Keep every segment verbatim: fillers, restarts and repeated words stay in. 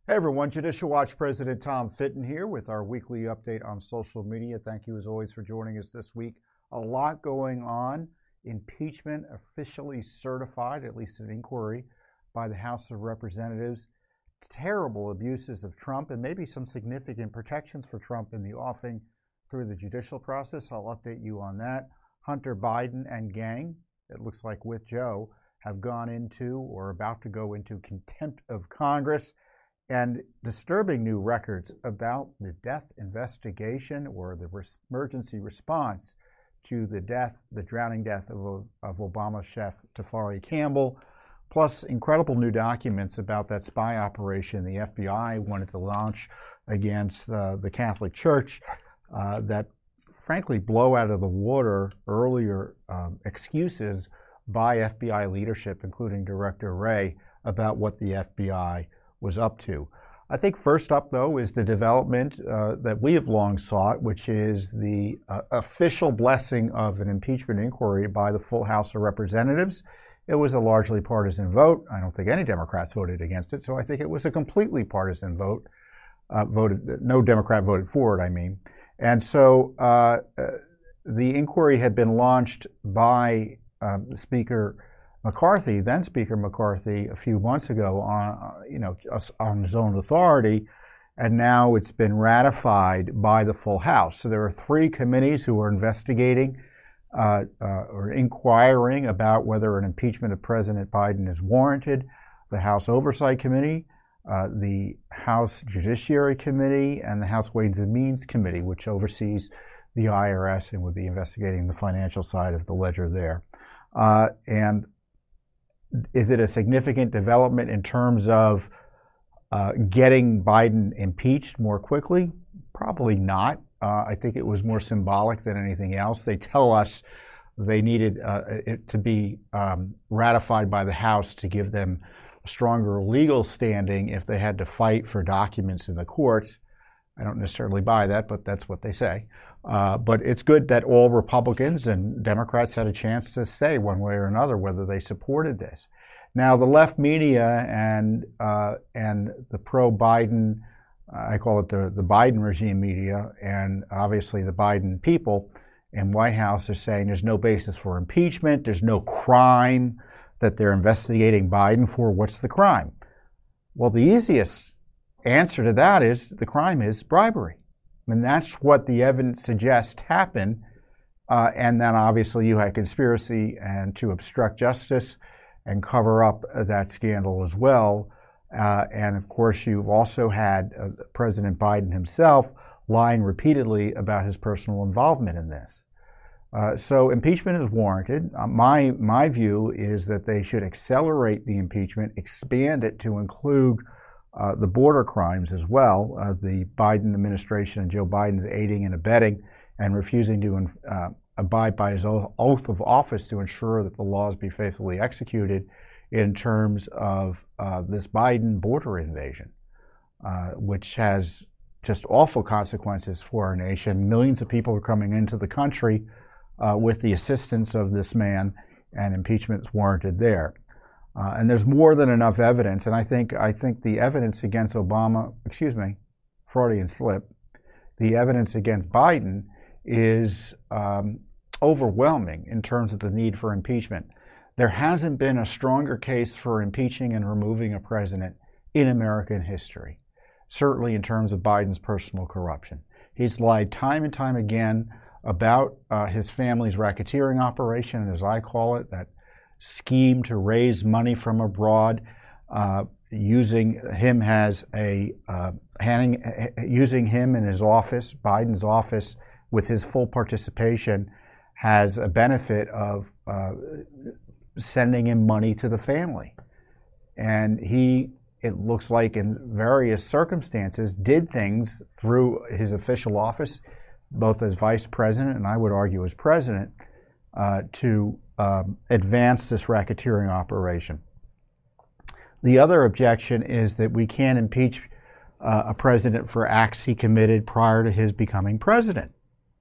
Hey everyone, Judicial Watch President Tom Fitton here with our weekly update on social media. Thank you as always for joining us this week. A lot going on. Impeachment officially certified, at least an inquiry by the House of Representatives. Terrible abuses of Trump and maybe some significant protections for Trump in the offing through the judicial process. I'll update you on that. Hunter Biden and gang, it looks like with Joe, have gone into or are about to go into contempt of Congress. And disturbing new records about the death investigation or the res- emergency response to the death, the drowning death of, of Obama chef Tafari Campbell, plus incredible new documents about that spy operation the F B I wanted to launch against uh, the Catholic Church uh, that frankly blow out of the water earlier um, excuses by F B I leadership, including Director Wray, about what the F B I was up to. I think first up, though, is the development uh, that we have long sought, which is the uh, official blessing of an impeachment inquiry by the full House of Representatives. It was a largely partisan vote. I don't think any Democrats voted against it, so I think it was a completely partisan vote. Uh, voted, no Democrat voted for it, I mean. And so uh, uh, the inquiry had been launched by um, Speaker McCarthy, then Speaker McCarthy, a few months ago on, you know, on his own authority, and now it's been ratified by the full House. So there are three committees who are investigating uh, uh, or inquiring about whether an impeachment of President Biden is warranted. The House Oversight Committee, uh, the House Judiciary Committee, and the House Ways and Means Committee, which oversees the I R S and would be investigating the financial side of the ledger there. Uh, and Is it a significant development in terms of uh, getting Biden impeached more quickly? Probably not. Uh, I think it was more symbolic than anything else. They tell us they needed uh, it to be um, ratified by the House to give them a stronger legal standing if they had to fight for documents in the courts. I don't necessarily buy that, but that's what they say. Uh, but it's good that all Republicans and Democrats had a chance to say one way or another whether they supported this. Now, the left media and uh, and the pro-Biden, uh, I call it the, the Biden regime media, and obviously the Biden people in White House are saying there's no basis for impeachment, there's no crime that they're investigating Biden for. What's the crime? Well, the easiest answer to that is the crime is bribery. And that's what the evidence suggests happened. Uh, and then obviously you had conspiracy and to obstruct justice and cover up uh, that scandal as well. Uh, and of course, you've also had uh, President Biden himself lying repeatedly about his personal involvement in this. Uh, so impeachment is warranted. Uh, my, my view is that they should accelerate the impeachment, expand it to include Uh, the border crimes as well. Uh, the Biden administration and Joe Biden's aiding and abetting and refusing to uh, abide by his oath of office to ensure that the laws be faithfully executed in terms of uh, this Biden border invasion, uh, which has just awful consequences for our nation. Millions of people are coming into the country uh, with the assistance of this man, and impeachment is warranted there. Uh, and there's more than enough evidence, and I think I think the evidence against Obama, excuse me, Freudian slip, the evidence against Biden is um, overwhelming in terms of the need for impeachment. There hasn't been a stronger case for impeaching and removing a president in American history, certainly in terms of Biden's personal corruption. He's lied time and time again about uh, his family's racketeering operation, as I call it, that scheme to raise money from abroad, uh, using him as a uh, handing, using him in his office, Biden's office, with his full participation, has a benefit of uh, sending him money to the family. And he, it looks like in various circumstances, did things through his official office, both as vice president and I would argue as president, uh, to Um, advance this racketeering operation. The other objection is that we can't impeach uh, a president for acts he committed prior to his becoming president,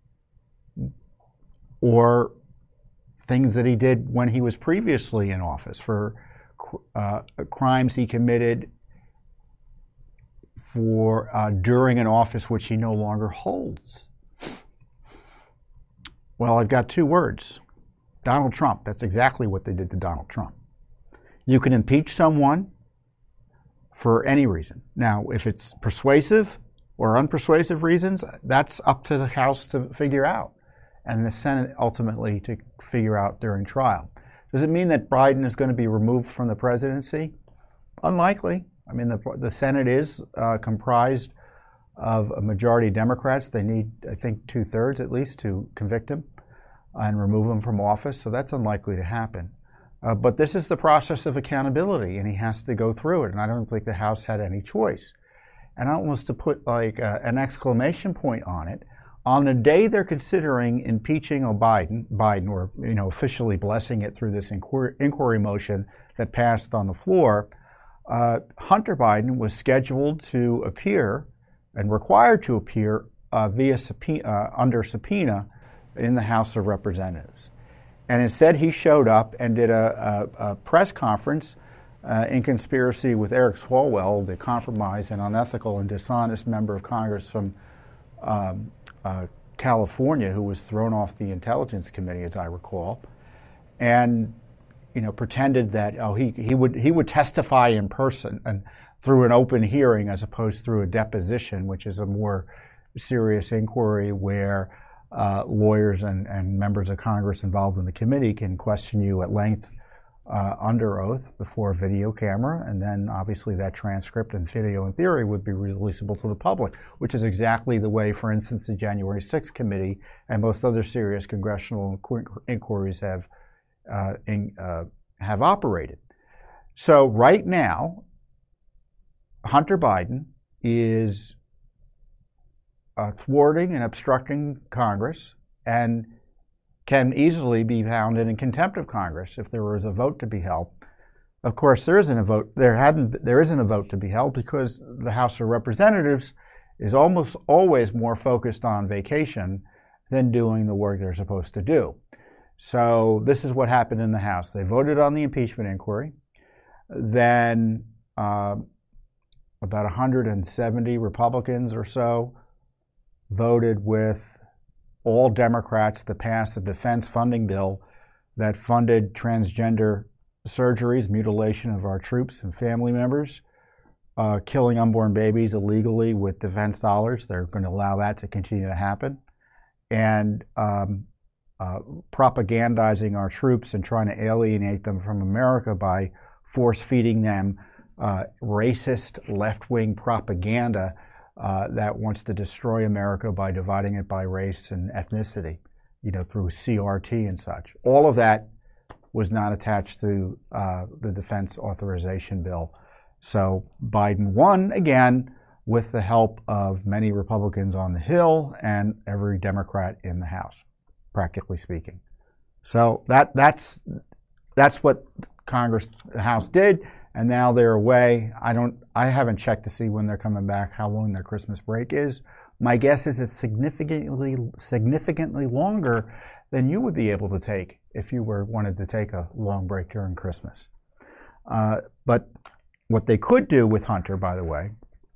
or things that he did when he was previously in office, for uh, crimes he committed for uh, during an office which he no longer holds? Well, I've got two words. Donald Trump. That's exactly what they did to Donald Trump. You can impeach someone for any reason. Now, if it's persuasive or unpersuasive reasons, that's up to the House to figure out, and the Senate ultimately to figure out during trial. Does it mean that Biden is going to be removed from the presidency? Unlikely. I mean, the, the Senate is uh, comprised of a majority of Democrats. They need, I think, two-thirds at least to convict him and remove him from office, so that's unlikely to happen. Uh, but this is the process of accountability, and he has to go through it, and I don't think the House had any choice. And I want to put like uh, an exclamation point on it. On the day they're considering impeaching Biden, Biden, or you know, officially blessing it through this inquiry, inquiry motion that passed on the floor, uh, Hunter Biden was scheduled to appear and required to appear uh, via subpoena, uh, under subpoena in the House of Representatives. And instead, he showed up and did a, a, a press conference uh, in conspiracy with Eric Swalwell, the compromised and unethical and dishonest member of Congress from um, uh, California, who was thrown off the Intelligence Committee, as I recall, and you know pretended that oh he he would he would testify in person and through an open hearing as opposed through a deposition, which is a more serious inquiry where Uh, lawyers and, and members of Congress involved in the committee can question you at length uh, under oath before a video camera, and then obviously that transcript and video in theory would be releasable to the public, which is exactly the way, for instance, the January sixth committee and most other serious congressional inquiries have uh, in, uh, have operated. So right now, Hunter Biden is Uh, thwarting and obstructing Congress and can easily be found in contempt of Congress if there was a vote to be held. Of course, there isn't a vote. There hadn't. There isn't a vote to be held because the House of Representatives is almost always more focused on vacation than doing the work they're supposed to do. So this is what happened in the House. They voted on the impeachment inquiry. Then uh, about one hundred seventy Republicans or so voted with all Democrats to pass a defense funding bill that funded transgender surgeries, mutilation of our troops and family members, uh, killing unborn babies illegally with defense dollars. They're going to allow that to continue to happen. And um, uh, propagandizing our troops and trying to alienate them from America by force-feeding them uh, racist left-wing propaganda Uh, that wants to destroy America by dividing it by race and ethnicity, you know, through C R T and such. All of that was not attached to uh, the defense authorization bill. So Biden won again with the help of many Republicans on the Hill and every Democrat in the House, practically speaking. So that that's that's what Congress, the House did. And now they're away. I don't. I haven't checked to see when they're coming back, how long their Christmas break is. My guess is it's significantly, significantly longer than you would be able to take if you were wanted to take a long break during Christmas. Uh, but what they could do with Hunter, by the way,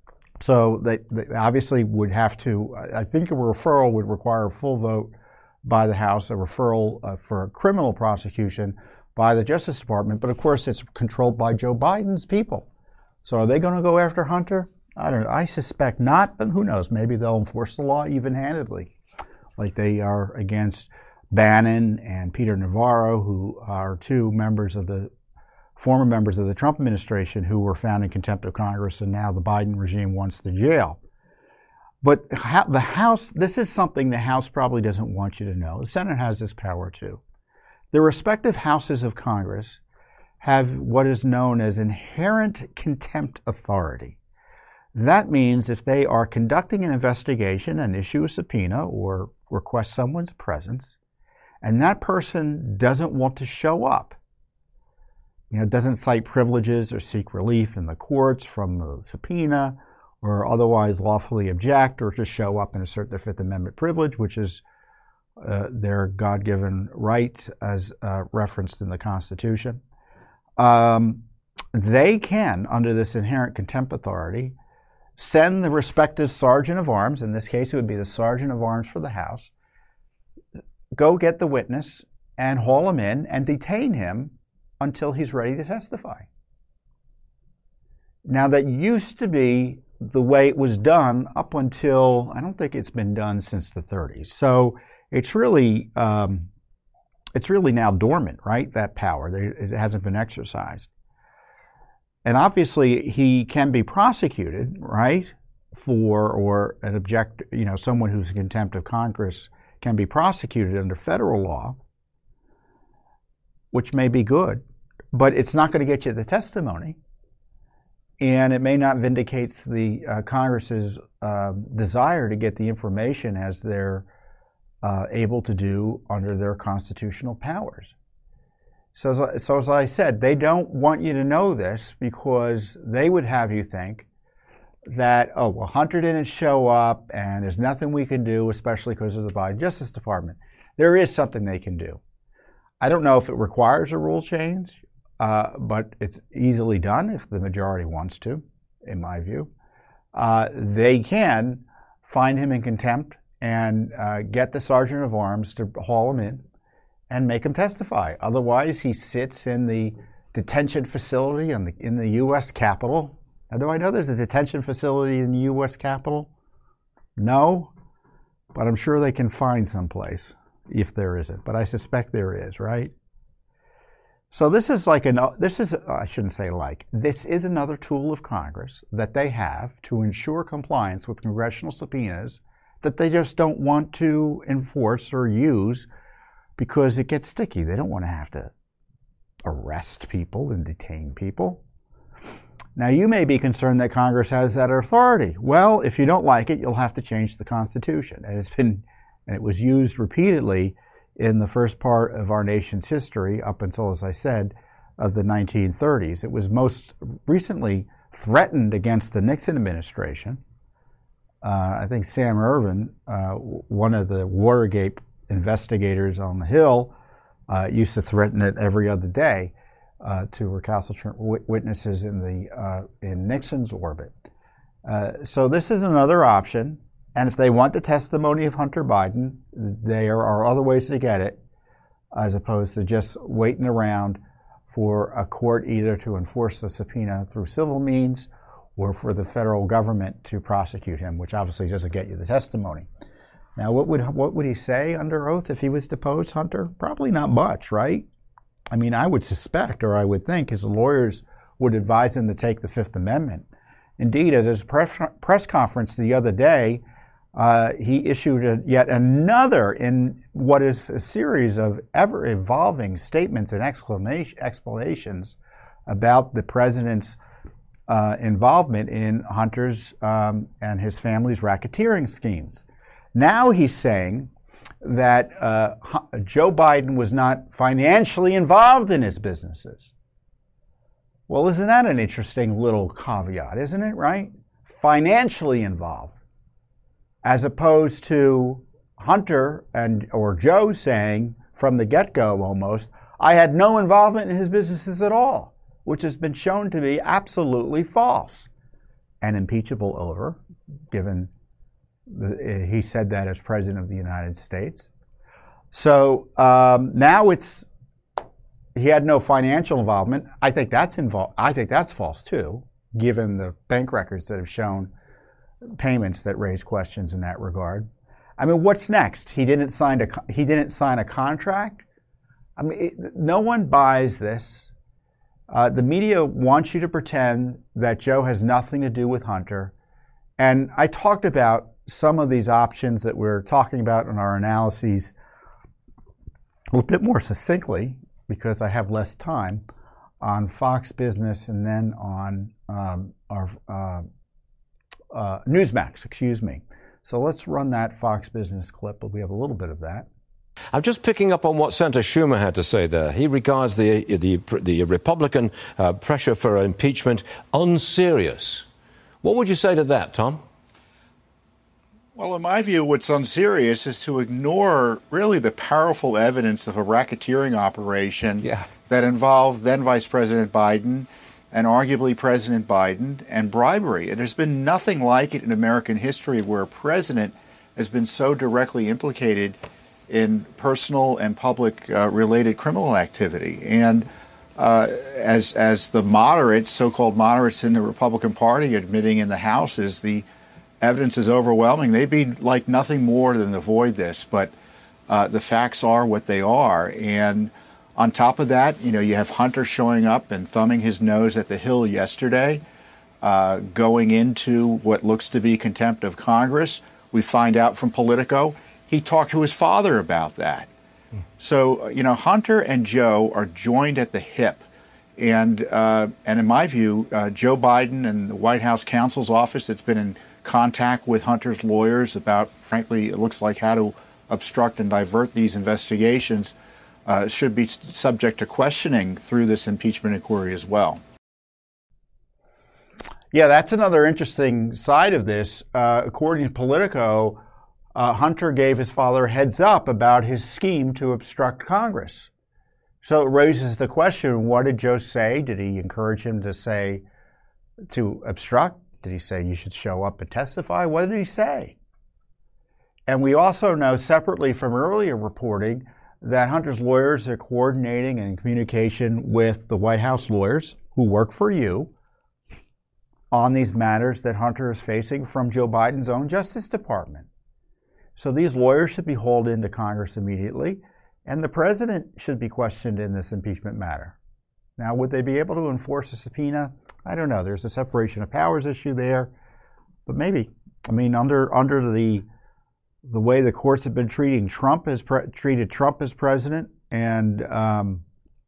so they, they obviously would have to. I think a referral would require a full vote by the House, a referral uh, for a criminal prosecution by the Justice Department, but of course it's controlled by Joe Biden's people. So are they going to go after Hunter? I don't know. I suspect not, but who knows? Maybe they'll enforce the law even-handedly, like they are against Bannon and Peter Navarro, who are two members of the former members of the Trump administration who were found in contempt of Congress, and now the Biden regime wants to jail. But the House, this is something the House probably doesn't want you to know. The Senate has this power too. The respective houses of Congress have what is known as inherent contempt authority. That means if they are conducting an investigation and issue a subpoena or request someone's presence, and that person doesn't want to show up, you know, doesn't cite privileges or seek relief in the courts from the subpoena, or otherwise lawfully object or to show up and assert their Fifth Amendment privilege, which is Uh, their God-given right as uh, referenced in the Constitution. Um, they can, under this inherent contempt authority, send the respective sergeant of arms, in this case it would be the sergeant of arms for the House, go get the witness and haul him in and detain him until he's ready to testify. Now, that used to be the way it was done up until, I don't think it's been done since the thirties. So it's really, um, it's really now dormant, right? That power, it hasn't been exercised. And obviously, he can be prosecuted, right, for, or an object, you know, someone who's in contempt of Congress can be prosecuted under federal law, which may be good, but it's not going to get you the testimony, and it may not vindicate the uh, Congress's uh, desire to get the information as they're uh, able to do under their constitutional powers. So as, so as I said, they don't want you to know this because they would have you think that, oh, well, Hunter didn't show up and there's nothing we can do, especially because of the Biden Justice Department. There is something they can do. I don't know if it requires a rule change, uh, but it's easily done if the majority wants to, in my view. Uh, they can find him in contempt and uh, get the sergeant of arms to haul him in and make him testify. Otherwise, he sits in the detention facility in the, in the U S Capitol. Now, do I know there's a detention facility in the U S Capitol? No, but I'm sure they can find someplace if there isn't. But I suspect there is, right? So this is like an, this is, I shouldn't say like, this is another tool of Congress that they have to ensure compliance with congressional subpoenas that they just don't want to enforce or use because it gets sticky. They don't want to have to arrest people and detain people. Now, you may be concerned that Congress has that authority. Well, if you don't like it, you'll have to change the Constitution. And it's been, and it was used repeatedly in the first part of our nation's history up until, as I said, of the nineteen thirties. It was most recently threatened against the Nixon administration. Uh, I think Sam Ervin, uh, one of the Watergate investigators on the Hill, uh, used to threaten it every other day uh, to recalcitrant w- witnesses in the uh, in Nixon's orbit. Uh, so this is another option, and if they want the testimony of Hunter Biden, there are other ways to get it, as opposed to just waiting around for a court either to enforce the subpoena through civil means or for the federal government to prosecute him, which obviously doesn't get you the testimony. Now, what would what would he say under oath if he was deposed, Hunter? Probably not much, right? I mean, I would suspect, or I would think, his lawyers would advise him to take the Fifth Amendment. Indeed, at his press, press conference the other day, uh, he issued a, yet another in what is a series of ever-evolving statements and exclamation, explanations about the president's uh, involvement in Hunter's um, and his family's racketeering schemes. Now he's saying that uh, Joe Biden was not financially involved in his businesses. Well, isn't that an interesting little caveat, isn't it, right? Financially involved, as opposed to Hunter and or Joe saying from the get-go almost, I had no involvement in his businesses at all, which has been shown to be absolutely false and impeachable over, given the, he said that as President of the United States. So um, now it's he had no financial involvement. I think that's involved. I think that's false too, given the bank records that have shown payments that raise questions in that regard. I mean, what's next? He didn't sign a he didn't sign a contract. I mean, it, no one buys this. Uh, the media wants you to pretend that Joe has nothing to do with Hunter. And I talked about some of these options that we're talking about in our analyses a little bit more succinctly because I have less time on Fox Business and then on um, our uh, uh, Newsmax, excuse me. So let's run that Fox Business clip, but we have a little bit of that. I'm just picking up on what Senator Schumer had to say there. He regards the the, the Republican uh, pressure for impeachment unserious. What would you say to that, Tom? Well, in my view, what's unserious is to ignore really the powerful evidence of a racketeering operation yeah. that involved then Vice President Biden and arguably President Biden, and bribery. And there's been nothing like it in American history where a president has been so directly implicated in personal and public uh, related criminal activity. And uh, as as the moderates, so-called moderates in the Republican Party admitting in the House, is the evidence is overwhelming. They'd be like nothing more than avoid this, but uh, the facts are what they are. And on top of that, you know, you have Hunter showing up and thumbing his nose at the Hill yesterday, uh, going into what looks to be contempt of Congress. We find out from Politico he talked to his father about that. Mm. So, you know, Hunter and Joe are joined at the hip. And, uh, and in my view, uh, Joe Biden and the White House counsel's office that's been in contact with Hunter's lawyers about, frankly, it looks like how to obstruct and divert these investigations, Uh, should be subject to questioning through this impeachment inquiry as well. Yeah, that's another interesting side of this. Uh, according to Politico, uh, Hunter gave his father a heads up about his scheme to obstruct Congress. So it raises the question, what did Joe say? Did he encourage him to say, to obstruct? Did he say you should show up and testify? What did he say? And we also know separately from earlier reporting that Hunter's lawyers are coordinating and in communication with the White House lawyers who work for you on these matters that Hunter is facing from Joe Biden's own Justice Department. So these lawyers should be hauled into Congress immediately, and the president should be questioned in this impeachment matter. Now, would they be able to enforce a subpoena? I don't know. There's a separation of powers issue there, but maybe. I mean, under under the the way the courts have been treating Trump as pre- treated Trump as president, and um,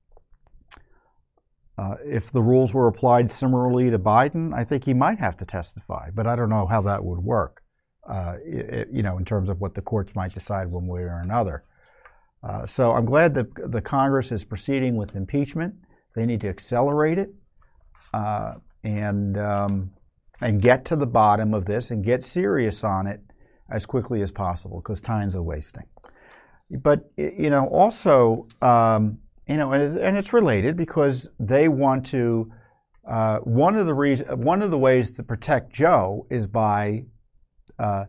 uh, if the rules were applied similarly to Biden, I think he might have to testify. But I don't know how that would work, uh, it, you know, in terms of what the courts might decide one way or another. Uh, so I'm glad that the Congress is proceeding with impeachment. They need to accelerate it uh, and um, and get to the bottom of this and get serious on it as quickly as possible, because time's a wasting. But, you know, also, um, you know, and it's, and it's related because they want to, uh, one of the reasons, one of the ways to protect Joe is by uh,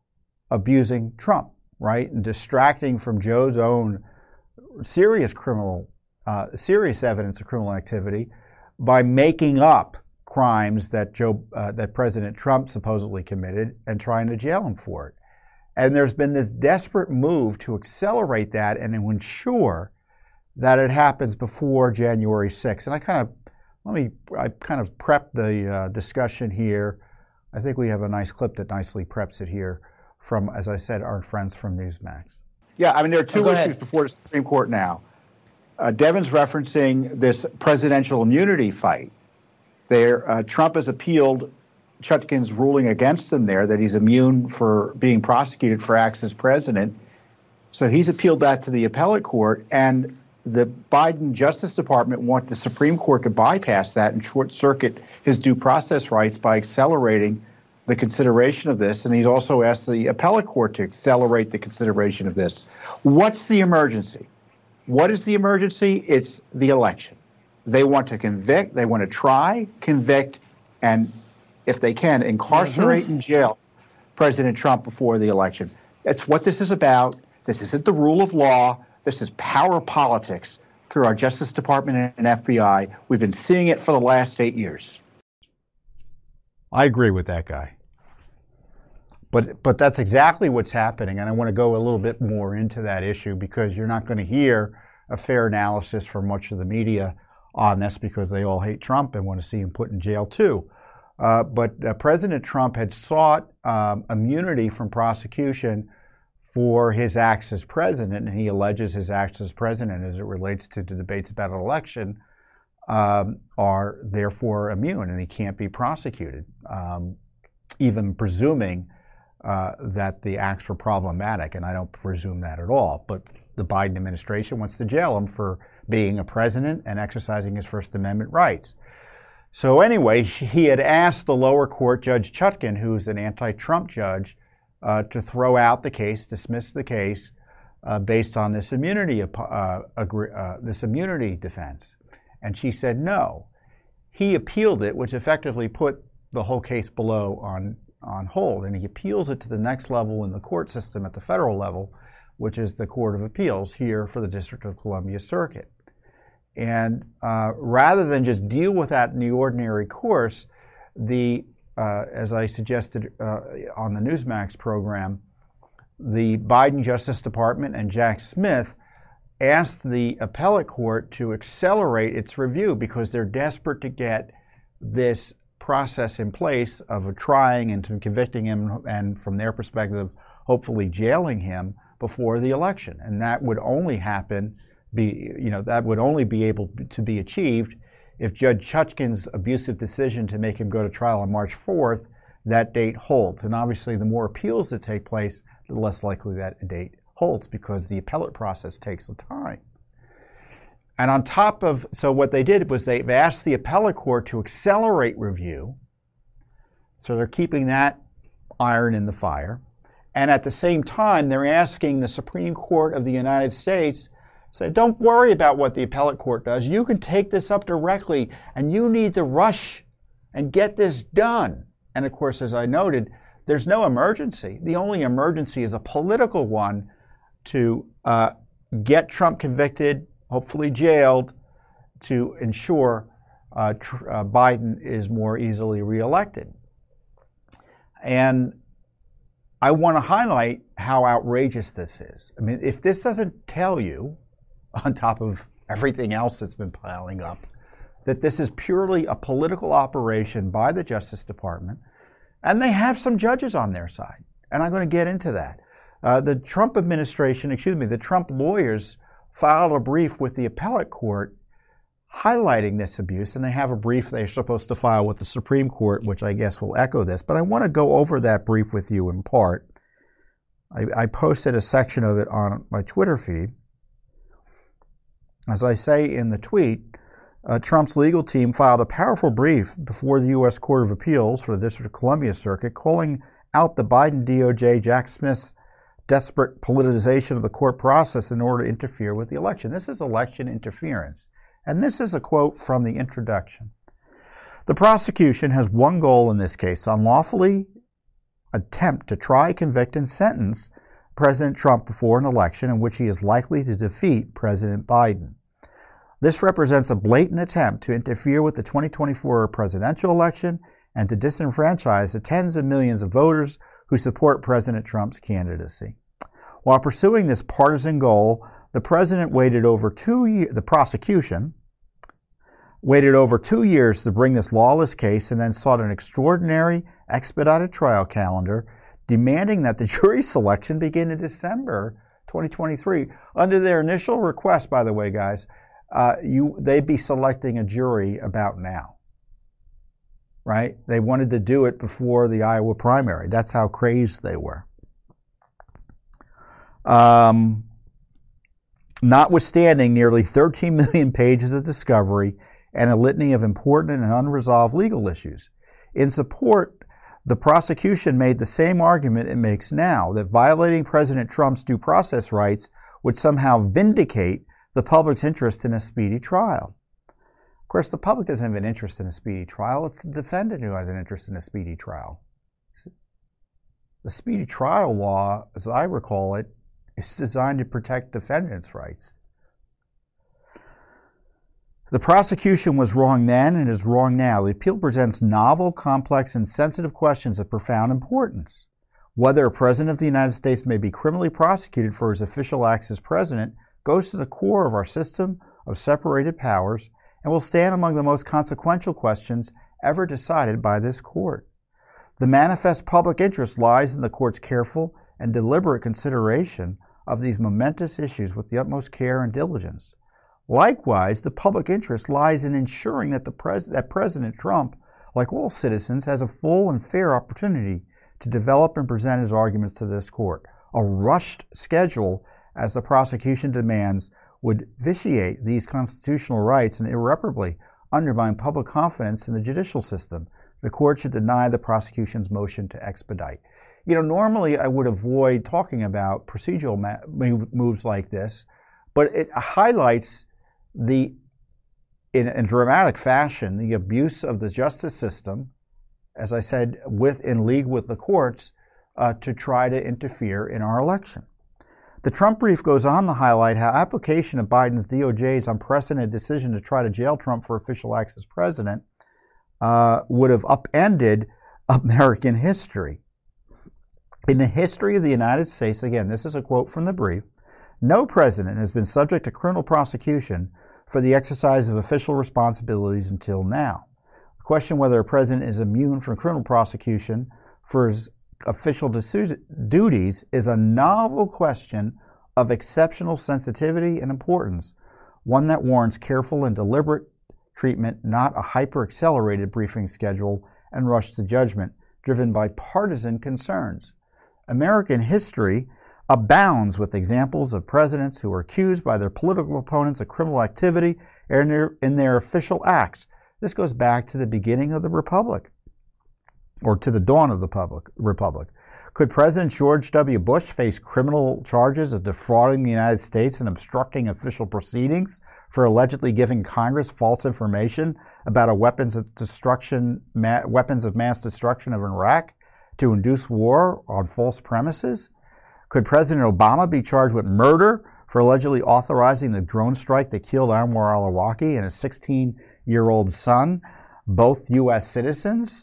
abusing Trump, right? And distracting from Joe's own serious criminal, uh, serious evidence of criminal activity by making up crimes that Joe, uh, that President Trump supposedly committed and trying to jail him for it. And there's been this desperate move to accelerate that and to ensure that it happens before January sixth. And I kind of, let me, I kind of prepped the uh, discussion here. I think we have a nice clip that nicely preps it here from, as I said, our friends from Newsmax. Yeah, I mean, there are two oh, issues ahead. before the Supreme Court now. Uh, Devin's referencing this presidential immunity fight. There, uh, Trump has appealed Chutkan's ruling against him there that he's immune for being prosecuted for acts as president. So he's appealed that to the appellate court, and the Biden Justice Department want the Supreme Court to bypass that and short-circuit his due process rights by accelerating the consideration of this. And he's also asked the appellate court to accelerate the consideration of this. What's the emergency? What is the emergency? It's the election. They want to convict, they want to try, convict, and if they can, incarcerate mm-hmm. and jail President Trump before the election. That's what this is about. This isn't the rule of law. This is power politics through our Justice Department and F B I. We've been seeing it for the last eight years. I agree with that guy. But but that's exactly what's happening, and I want to go a little bit more into that issue because you're not going to hear a fair analysis from much of the media on this because they all hate Trump and want to see him put in jail too. Uh, but uh, President Trump had sought um, immunity from prosecution for his acts as president, and he alleges his acts as president as it relates to the debates about an election um, are therefore immune, and he can't be prosecuted, um, even presuming uh, that the acts were problematic, and I don't presume that at all. But the Biden administration wants to jail him for being a president and exercising his First Amendment rights. So anyway, he had asked the lower court, Judge Chutkan, who's an anti-Trump judge, uh, to throw out the case, dismiss the case, uh, based on this immunity, uh, agree, uh, this immunity defense. And she said no. he appealed it, which effectively put the whole case below on, on hold. And he appeals it to the next level in the court system at the federal level, which is the Court of Appeals here for the District of Columbia Circuit. And uh, rather than just deal with that in the ordinary course, the, uh, as I suggested uh, on the Newsmax program, the Biden Justice Department and Jack Smith asked the appellate court to accelerate its review because they're desperate to get this process in place of trying and convicting him, and from their perspective, hopefully jailing him before the election. And that would only happen, be you know, that would only be able to be achieved if Judge Chutkan's abusive decision to make him go to trial on March fourth, that date holds. And obviously, the more appeals that take place, the less likely that date holds because the appellate process takes some time. And on top of, so what they did was they've asked the appellate court to accelerate review. So they're keeping that iron in the fire. And at the same time, they're asking the Supreme Court of the United States, say, don't worry about what the appellate court does. You can take this up directly, and you need to rush and get this done. And of course, as I noted, there's no emergency. The only emergency is a political one to uh, get Trump convicted, hopefully jailed, to ensure uh, tr- uh, Biden is more easily reelected. And I want to highlight how outrageous this is. I mean, if this doesn't tell you, on top of everything else that's been piling up, that this is purely a political operation by the Justice Department, and they have some judges on their side, and I'm going to get into that. Uh, the Trump administration, excuse me, the Trump lawyers filed a brief with the appellate court highlighting this abuse, and they have a brief they're supposed to file with the Supreme Court, which I guess will echo this. But I want to go over that brief with you in part. I, I posted a section of it on my Twitter feed. As I say in the tweet, uh, Trump's legal team filed a powerful brief before the U S Court of Appeals for the District of Columbia Circuit, calling out the Biden D O J, Jack Smith's desperate politicization of the court process in order to interfere with the election. This is election interference. And this is a quote from the introduction. The prosecution has one goal in this case: unlawfully attempt to try, convict, and sentence President Trump before an election in which he is likely to defeat President Biden. This represents a blatant attempt to interfere with the twenty twenty-four presidential election and to disenfranchise the tens of millions of voters who support President Trump's candidacy. While pursuing this partisan goal, the president waited over two years, the prosecution waited over two years to bring this lawless case and then sought an extraordinary expedited trial calendar, demanding that the jury selection begin in December twenty twenty-three. Under their initial request, by the way, guys, uh, you they'd be selecting a jury about now. Right? They wanted to do it before the Iowa primary. That's how crazed they were. Um, notwithstanding nearly thirteen million pages of discovery and a litany of important and unresolved legal issues. In support, the prosecution made the same argument it makes now, that violating President Trump's due process rights would somehow vindicate the public's interest in a speedy trial. Of course, the public doesn't have an interest in a speedy trial. It's the defendant who has an interest in a speedy trial. The speedy trial law, as I recall it, is designed to protect defendants' rights. The prosecution was wrong then and is wrong now. The appeal presents novel, complex, and sensitive questions of profound importance. Whether a president of the United States may be criminally prosecuted for his official acts as president goes to the core of our system of separated powers and will stand among the most consequential questions ever decided by this court. The manifest public interest lies in the court's careful and deliberate consideration of these momentous issues with the utmost care and diligence. Likewise, the public interest lies in ensuring that, the pres- that President Trump, like all citizens, has a full and fair opportunity to develop and present his arguments to this court. A rushed schedule, as the prosecution demands, would vitiate these constitutional rights and irreparably undermine public confidence in the judicial system. The court should deny the prosecution's motion to expedite. You know, normally I would avoid talking about procedural ma- moves like this, but it highlights the in a dramatic fashion, the abuse of the justice system, as I said, with in league with the courts, uh, to try to interfere in our election. The Trump brief goes on to highlight how application of Biden's D O J's unprecedented decision to try to jail Trump for official acts as president uh, would have upended American history. In the history of the United States, again, this is a quote from the brief, no president has been subject to criminal prosecution for the exercise of official responsibilities until now. The question whether a president is immune from criminal prosecution for his official duties is a novel question of exceptional sensitivity and importance, one that warrants careful and deliberate treatment, not a hyper-accelerated briefing schedule and rush to judgment driven by partisan concerns. American history abounds with examples of presidents who are accused by their political opponents of criminal activity in their, in their official acts. This goes back to the beginning of the Republic, or to the dawn of the public, Republic. Could President George W. Bush face criminal charges of defrauding the United States and obstructing official proceedings for allegedly giving Congress false information about a weapons of destruction, ma- weapons of mass destruction of Iraq to induce war on false premises? Could President Obama be charged with murder for allegedly authorizing the drone strike that killed Anwar al-Awlaki and his sixteen-year-old son, both U S citizens?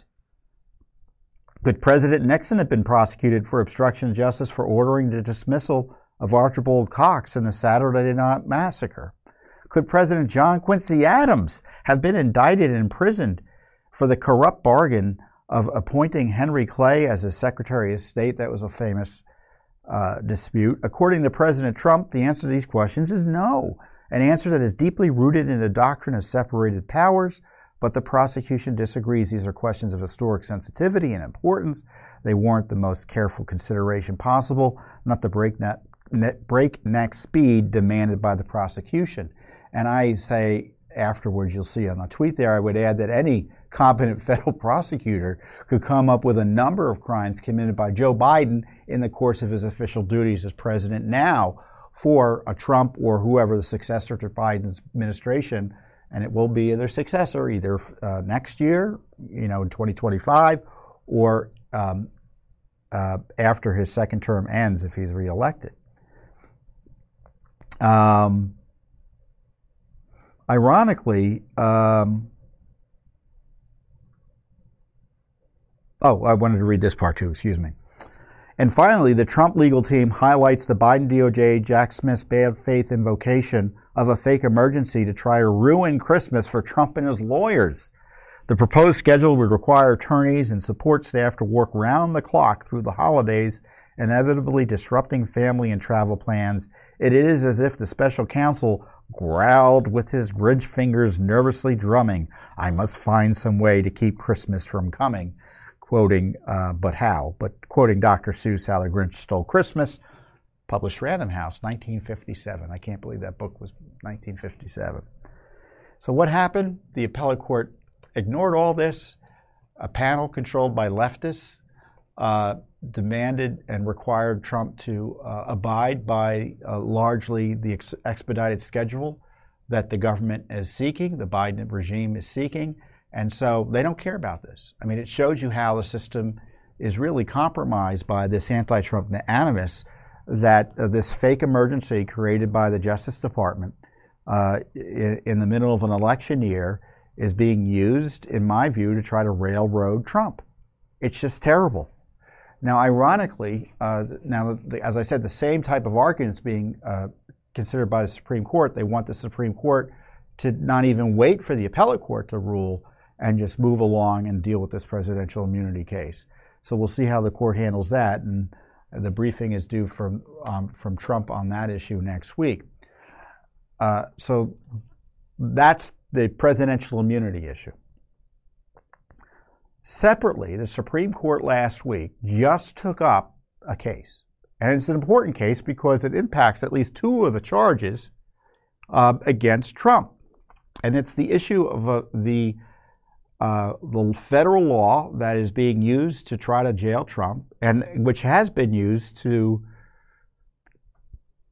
Could President Nixon have been prosecuted for obstruction of justice for ordering the dismissal of Archibald Cox in the Saturday Night Massacre? Could President John Quincy Adams have been indicted and imprisoned for the corrupt bargain of appointing Henry Clay as his Secretary of State? That was a famous uh, dispute. According to President Trump, the answer to these questions is no, an answer that is deeply rooted in the doctrine of separated powers, but the prosecution disagrees. These are questions of historic sensitivity and importance. They warrant the most careful consideration possible, not the breakneck, breakneck speed demanded by the prosecution. And I say afterwards, you'll see on the tweet there, I would add that any competent federal prosecutor could come up with a number of crimes committed by Joe Biden in the course of his official duties as president now for a Trump or whoever the successor to Biden's administration, and it will be their successor either uh, next year, you know, in twenty twenty-five, or um, uh, after his second term ends if he's reelected. Um, ironically, um, oh, I wanted to read this part too, excuse me. And finally, the Trump legal team highlights the Biden D O J, Jack Smith's bad faith invocation of a fake emergency to try to ruin Christmas for Trump and his lawyers. The proposed schedule would require attorneys and support staff to work round the clock through the holidays, inevitably disrupting family and travel plans. It is as if the special counsel growled with his Grinch fingers nervously drumming, "I must find some way to keep Christmas from coming." Quoting, uh, but how? But quoting Doctor Seuss, How the Grinch Stole Christmas, published Random House, nineteen fifty-seven. I can't believe that book was nineteen fifty-seven. So what happened? The appellate court ignored all this. A panel controlled by leftists uh, demanded and required Trump to uh, abide by uh, largely the ex- expedited schedule that the government is seeking, the Biden regime is seeking. And so they don't care about this. I mean, it shows you how the system is really compromised by this anti-Trump animus, that uh, this fake emergency created by the Justice Department uh, in, in the middle of an election year is being used, in my view, to try to railroad Trump. It's just terrible. Now, ironically, uh, now, the, as I said, the same type of arguments being uh, considered by the Supreme Court. They want the Supreme Court to not even wait for the appellate court to rule and just move along and deal with this presidential immunity case. So we'll see how the court handles that, and the briefing is due from um, from Trump on that issue next week. Uh, so that's the presidential immunity issue. Separately, the Supreme Court last week just took up a case, and it's an important case because it impacts at least two of the charges uh, against Trump, and it's the issue of uh, the Uh, the federal law that is being used to try to jail Trump, and which has been used to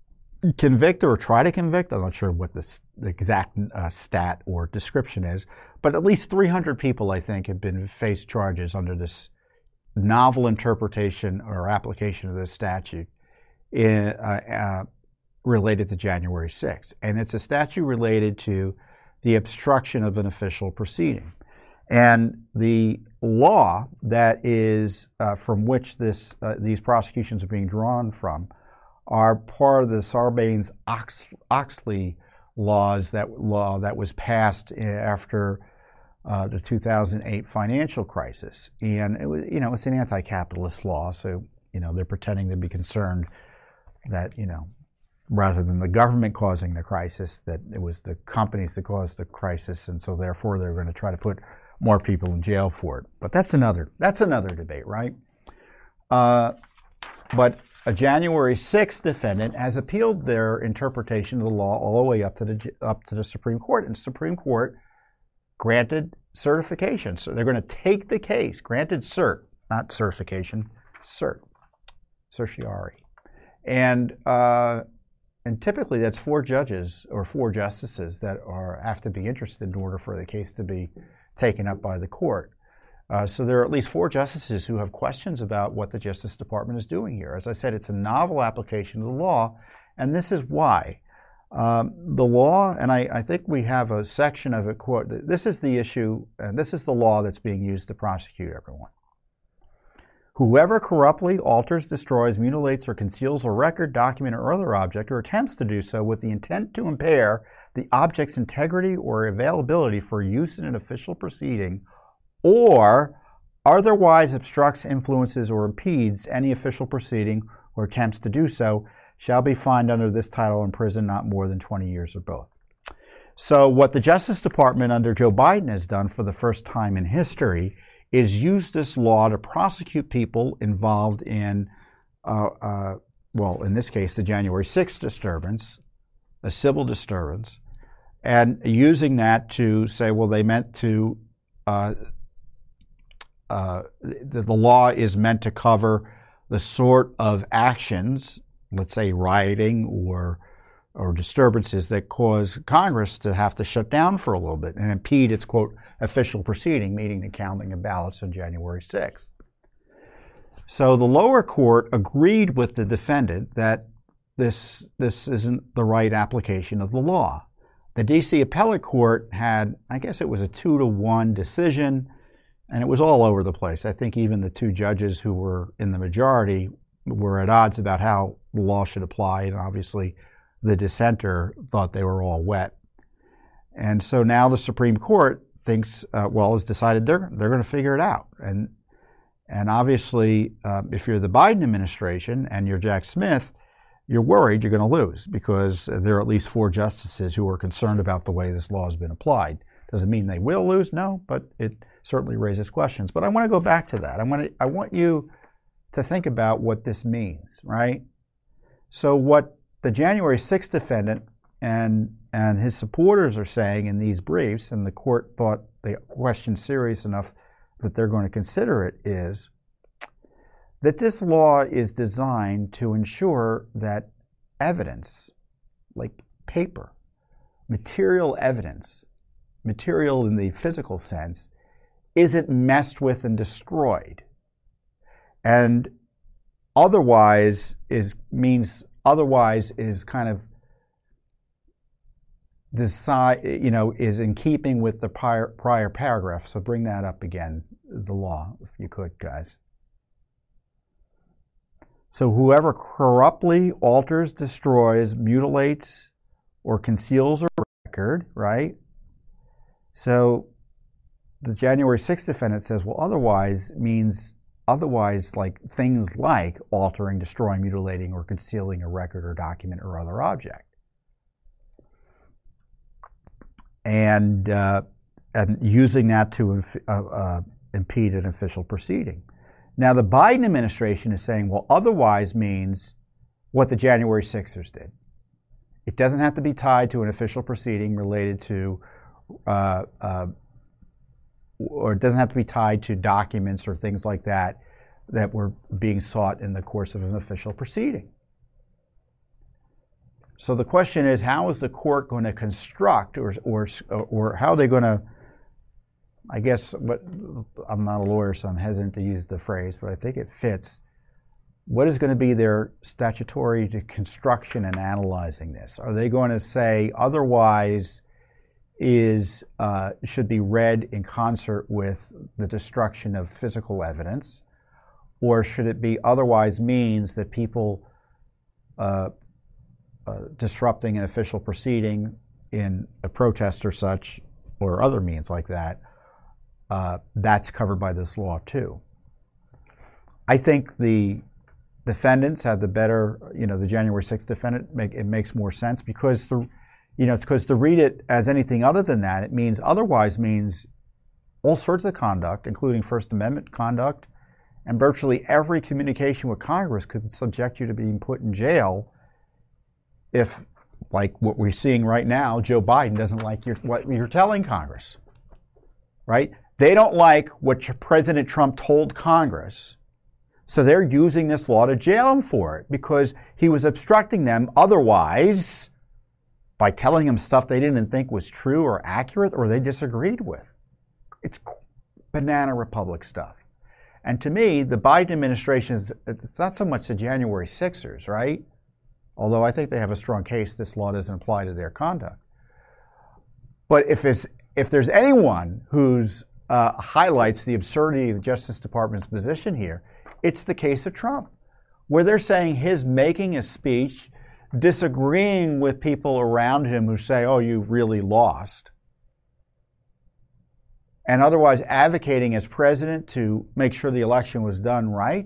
convict or try to convict. I'm not sure what the, the exact uh, stat or description is, but at least three hundred people, I think, have been faced charges under this novel interpretation or application of this statute in, uh, uh, related to January sixth. And it's a statute related to the obstruction of an official proceeding. And the law that is uh, from which this uh, these prosecutions are being drawn from are part of the Sarbanes-Oxley laws, that law that was passed after uh, the two thousand eight financial crisis. And it was, you know, it's an anti-capitalist law, so you know they're pretending to be concerned that, you know, rather than the government causing the crisis, that it was the companies that caused the crisis, and so therefore they're going to try to put more people in jail for it. But that's another that's another debate, right? Uh, but a January sixth defendant has appealed their interpretation of the law all the way up to the up to the Supreme Court, and the Supreme Court granted certification. So they're going to take the case, granted cert, not certification, cert, certiorari, and uh, and typically that's four judges or four justices that are have to be interested in order for the case to be taken up by the court. Uh, so there are at least four justices who have questions about what the Justice Department is doing here. As I said, it's a novel application of the law, and this is why. Um, the law, and I, I think we have a section of it, quote, this is the issue, and this is the law that's being used to prosecute everyone. Whoever corruptly alters, destroys, mutilates, or conceals a record, document, or other object, or attempts to do so with the intent to impair the object's integrity or availability for use in an official proceeding, or otherwise obstructs, influences, or impedes any official proceeding or attempts to do so, shall be fined under this title in prison not more than twenty years or both. So what the Justice Department under Joe Biden has done for the first time in history is use this law to prosecute people involved in, uh, uh, well, in this case, the January sixth disturbance, a civil disturbance, and using that to say, well, they meant to, uh, uh, the, the law is meant to cover the sort of actions, let's say rioting or or disturbances that cause Congress to have to shut down for a little bit and impede its, quote, official proceeding, meaning the counting of ballots on January sixth. So the lower court agreed with the defendant that this, this isn't the right application of the law. The D C Appellate Court had, I guess it was a two to one decision, and it was all over the place. I think even the two judges who were in the majority were at odds about how the law should apply, and obviously the dissenter thought they were all wet. And so now the Supreme Court thinks, uh, well, has decided they're they're going to figure it out. And and obviously, um, if you're the Biden administration and you're Jack Smith, you're worried you're going to lose because there are at least four justices who are concerned about the way this law has been applied. Does it mean they will lose? No, but it certainly raises questions. But I want to go back to that. I want to, I want you to think about what this means, right? So what the January sixth defendant and and his supporters are saying in these briefs, and the court thought the question serious enough that they're going to consider it, is that this law is designed to ensure that evidence, like paper, material evidence, material in the physical sense, isn't messed with and destroyed. And otherwise is means otherwise is kind of decide, you know, is in keeping with the prior, prior paragraph. So bring that up again, the law, if you could, guys. So whoever corruptly alters, destroys, mutilates, or conceals a record, right? So the January sixth defendant says, well, otherwise means otherwise like things like altering, destroying, mutilating, or concealing a record or document or other object. And, uh, and using that to inf- uh, uh, impede an official proceeding. Now, the Biden administration is saying, well, otherwise means what the January sixers did. It doesn't have to be tied to an official proceeding related to, uh, uh, or it doesn't have to be tied to documents or things like that that were being sought in the course of an official proceeding. So the question is, how is the court going to construct, or or or how are they going to? I guess, what I'm not a lawyer, so I'm hesitant to use the phrase, but I think it fits. What is going to be their statutory construction in analyzing this? Are they going to say otherwise is uh, should be read in concert with the destruction of physical evidence, or should it be otherwise means that people uh, uh, disrupting an official proceeding in a protest or such, or other means like that, uh, that's covered by this law too? I think the defendants have the better, you know, the January sixth defendant, make, it makes more sense because the, you know, because to read it as anything other than that, it means otherwise means all sorts of conduct, including First Amendment conduct, and virtually every communication with Congress could subject you to being put in jail if, like what we're seeing right now, Joe Biden doesn't like your, what you're telling Congress, right? They don't like what President Trump told Congress. So they're using this law to jail him for it because he was obstructing them otherwise by telling them stuff they didn't think was true or accurate or they disagreed with. It's banana republic stuff. And to me, the Biden administration is, it's not so much the January sixers, right? Although I think they have a strong case this law doesn't apply to their conduct. But if it's if there's anyone who's uh, highlights the absurdity of the Justice Department's position here, it's the case of Trump, where they're saying his making a speech, disagreeing with people around him who say, oh, you really lost, and otherwise advocating as president to make sure the election was done right,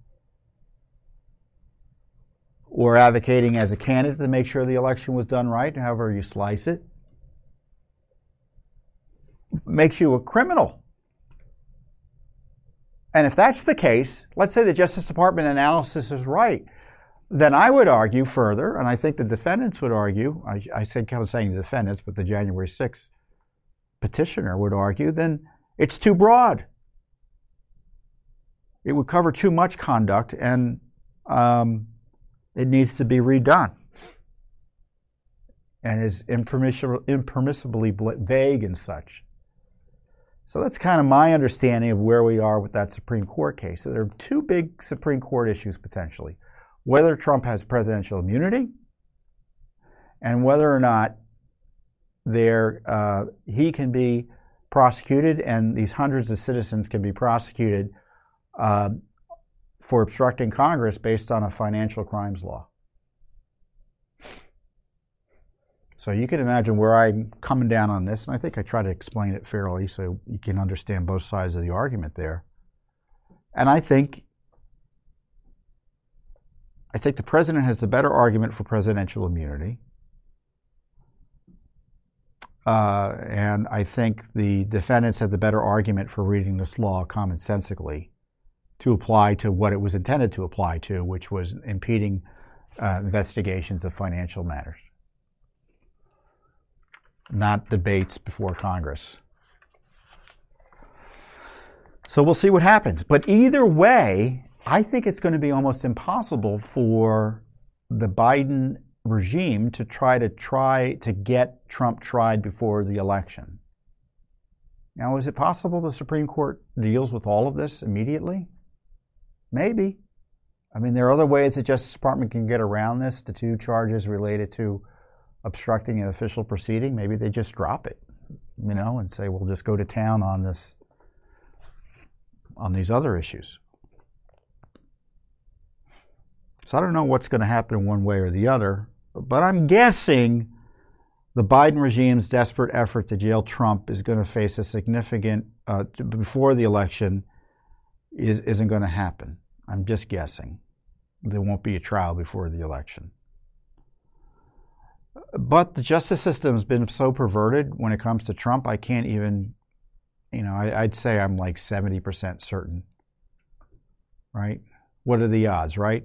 or advocating as a candidate to make sure the election was done right, however you slice it, makes you a criminal. And if that's the case, let's say the Justice Department analysis is right, then I would argue further, and I think the defendants would argue, I, I said, I was saying the defendants, but the January sixth petitioner would argue, then it's too broad. It would cover too much conduct, and um, it needs to be redone. And is impermissible, impermissibly vague and such. So that's kind of my understanding of where we are with that Supreme Court case. So there are two big Supreme Court issues potentially. Whether Trump has presidential immunity and whether or not there uh, he can be prosecuted and these hundreds of citizens can be prosecuted uh, for obstructing Congress based on a financial crimes law. So you can imagine where I'm coming down on this, and I think I try to explain it fairly so you can understand both sides of the argument there. And I think I think the president has the better argument for presidential immunity. Uh, and I think the defendants have the better argument for reading this law commonsensically to apply to what it was intended to apply to, which was impeding uh, investigations of financial matters, not debates before Congress. So we'll see what happens. But either way, I think it's going to be almost impossible for the Biden regime to try to try to get Trump tried before the election. Now, is it possible the Supreme Court deals with all of this immediately? Maybe. I mean, there are other ways the Justice Department can get around this, the two charges related to obstructing an official proceeding. Maybe they just drop it, you know, and say, we'll just go to town on this, on these other issues. So I don't know what's going to happen one way or the other, but I'm guessing the Biden regime's desperate effort to jail Trump is going to face a significant, uh, before the election, is, isn't going to happen. I'm just guessing. There won't be a trial before the election. But the justice system has been so perverted when it comes to Trump, I can't even, you know, I, I'd say I'm like seventy percent certain, right? What are the odds, right?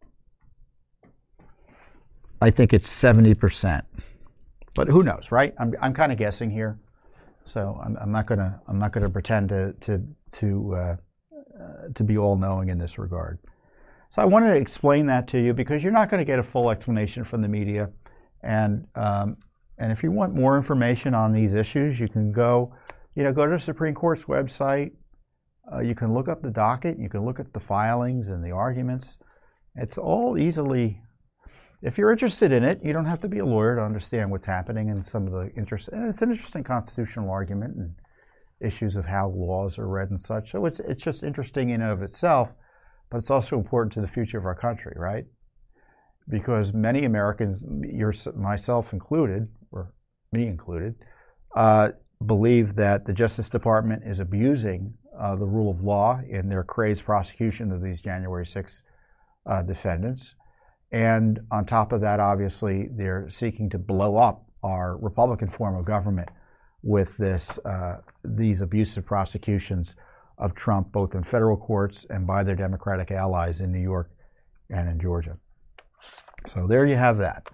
I think it's seventy percent, but who knows, right? I'm I'm kind of guessing here, so I'm, I'm not gonna I'm not gonna pretend to to to uh, uh, to be all knowing in this regard. So I wanted to explain that to you because you're not going to get a full explanation from the media. And um, and if you want more information on these issues, you can go, you know, go to the Supreme Court's website. Uh, you can look up the docket. You can look at the filings and the arguments. It's all easily. If you're interested in it, you don't have to be a lawyer to understand what's happening and some of the interest. And it's an interesting constitutional argument and issues of how laws are read and such. So it's it's just interesting in and of itself, but it's also important to the future of our country, right? Because many Americans, your, myself included, or me included, uh, believe that the Justice Department is abusing uh, the rule of law in their crazed prosecution of these January sixth uh, defendants. And on top of that, obviously, they're seeking to blow up our Republican form of government with this uh, these abusive prosecutions of Trump, both in federal courts and by their Democratic allies in New York and in Georgia. So there you have that.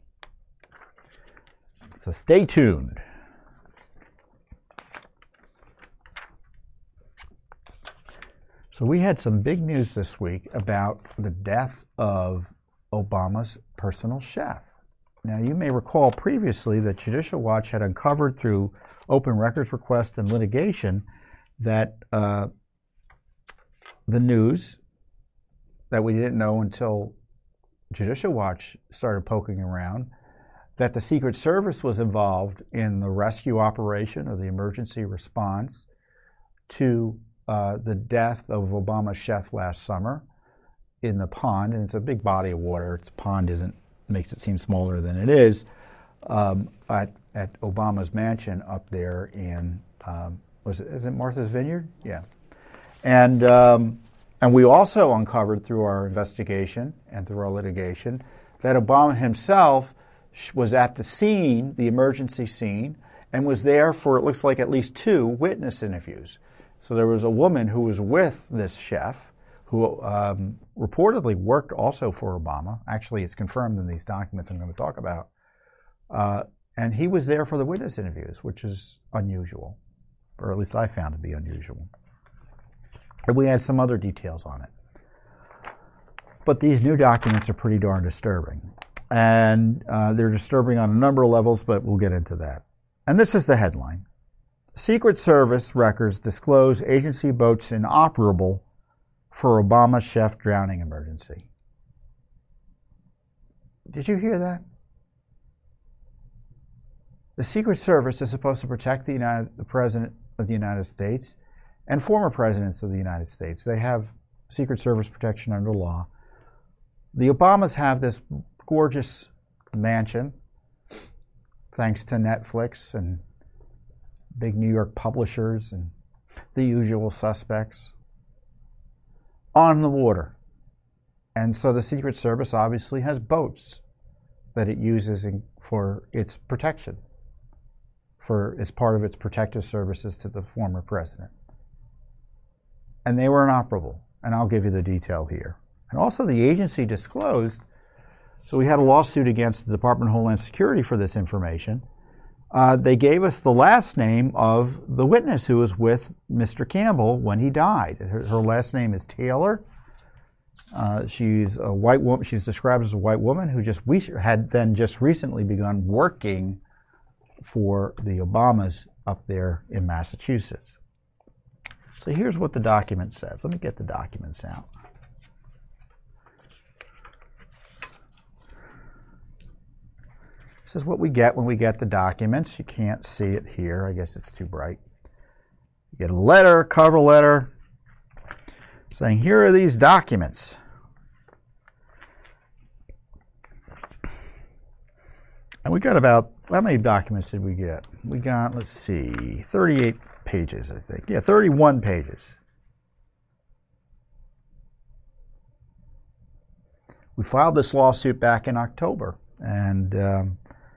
So stay tuned. So we had some big news this week about the death of Obama's personal chef. Now, you may recall previously that Judicial Watch had uncovered through open records requests and litigation that uh, the news that we didn't know until Judicial Watch started poking around, that the Secret Service was involved in the rescue operation or the emergency response to uh, the death of Obama's chef last summer in the pond. And it's a big body of water. Its pond isn't makes it seem smaller than it is, um, at, at Obama's mansion up there in, um, was it, is it Martha's Vineyard? Yeah. And um, and we also uncovered through our investigation and through our litigation that Obama himself was at the scene, the emergency scene, and was there for, it looks like, at least two witness interviews. So there was a woman who was with this chef who um, reportedly worked also for Obama. Actually, it's confirmed in these documents I'm going to talk about. Uh, and he was there for the witness interviews, which is unusual, or at least I found to be unusual. And we had some other details on it. But these new documents are pretty darn disturbing. And uh, they're disturbing on a number of levels, but we'll get into that. And this is the headline. Secret Service records disclose agency boats inoperable for Obama chef drowning emergency. Did you hear that? The Secret Service is supposed to protect the, United, the President of the United States and former presidents of the United States. They have Secret Service protection under law. The Obamas have this gorgeous mansion, thanks to Netflix and big New York publishers and the usual suspects, on the water. And so the Secret Service obviously has boats that it uses in, for its protection, for as part of its protective services to the former president. And they were inoperable, and I'll give you the detail here. And also the agency disclosed, so we had a lawsuit against the Department of Homeland Security for this information. Uh, they gave us the last name of the witness who was with Mister Campbell when he died. Her, her last name is Taylor. Uh, she's a white woman. She's described as a white woman who just we had then just recently begun working for the Obamas up there in Massachusetts. So here's what the document says. Let me get the documents out. This is what we get when we get the documents. You can't see it here. I guess it's too bright. You get a letter, cover letter, saying, here are these documents. And we got about, how many documents did we get? We got, let's see, thirty-eight pages, I think. Yeah, thirty-one pages. We filed this lawsuit back in October. And um,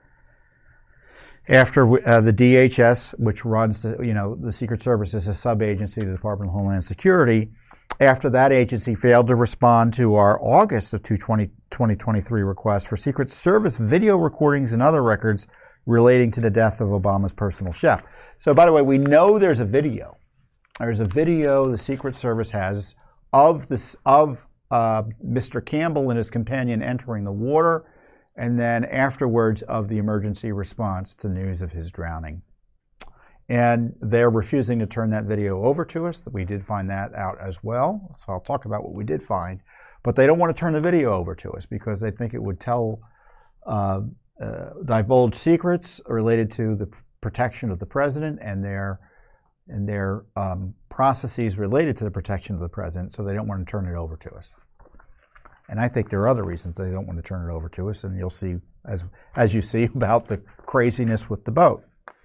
after uh, the D H S, which runs, the, you know, the Secret Service is a sub-agency of the Department of Homeland Security, after that agency failed to respond to our August of twenty twenty-three request for Secret Service video recordings and other records relating to the death of Obama's personal chef. So, by the way, we know there's a video. There's a video the Secret Service has of this of uh, Mister Campbell and his companion entering the water. and then afterwards of the emergency response to news of his drowning. And they're refusing to turn that video over to us. We did find that out as well, so I'll talk about what we did find. But they don't want to turn the video over to us because they think it would tell, uh, uh, divulge secrets related to the protection of the president and their and their um, processes related to the protection of the president, so they don't want to turn it over to us. And I think there are other reasons they don't want to turn it over to us, and you'll see, as as you see, about the craziness with the boat.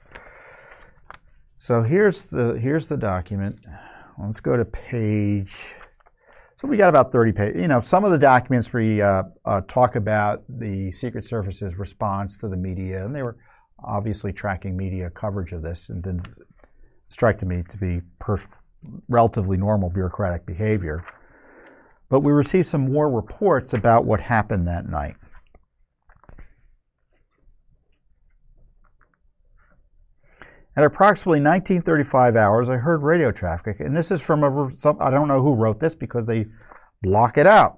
So here's the here's the document. Let's go to page. So we got about thirty pages. You know, some of the documents we uh, uh, talk about the Secret Service's response to the media, and they were obviously tracking media coverage of this, and didn't strike to me to be perf- relatively normal bureaucratic behavior. But we received some more reports about what happened that night. At approximately nineteen thirty-five hours, I heard radio traffic, and this is from a, some, I don't know who wrote this because they block it out.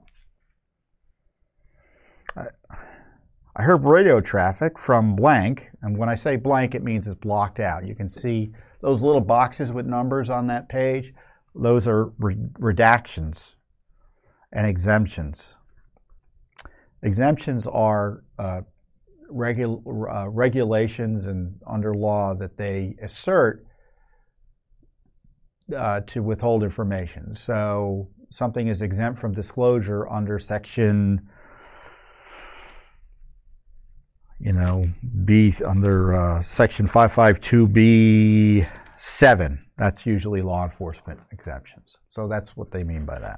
I, I heard radio traffic from blank, and when I say blank, it means it's blocked out. You can see those little boxes with numbers on that page. Those are re- redactions and exemptions. Exemptions are uh, regu- uh, regulations and under law that they assert uh, to withhold information. So something is exempt from disclosure under section, you know, B under uh, section five fifty-two B seven. That's usually law enforcement exemptions. So that's what they mean by that.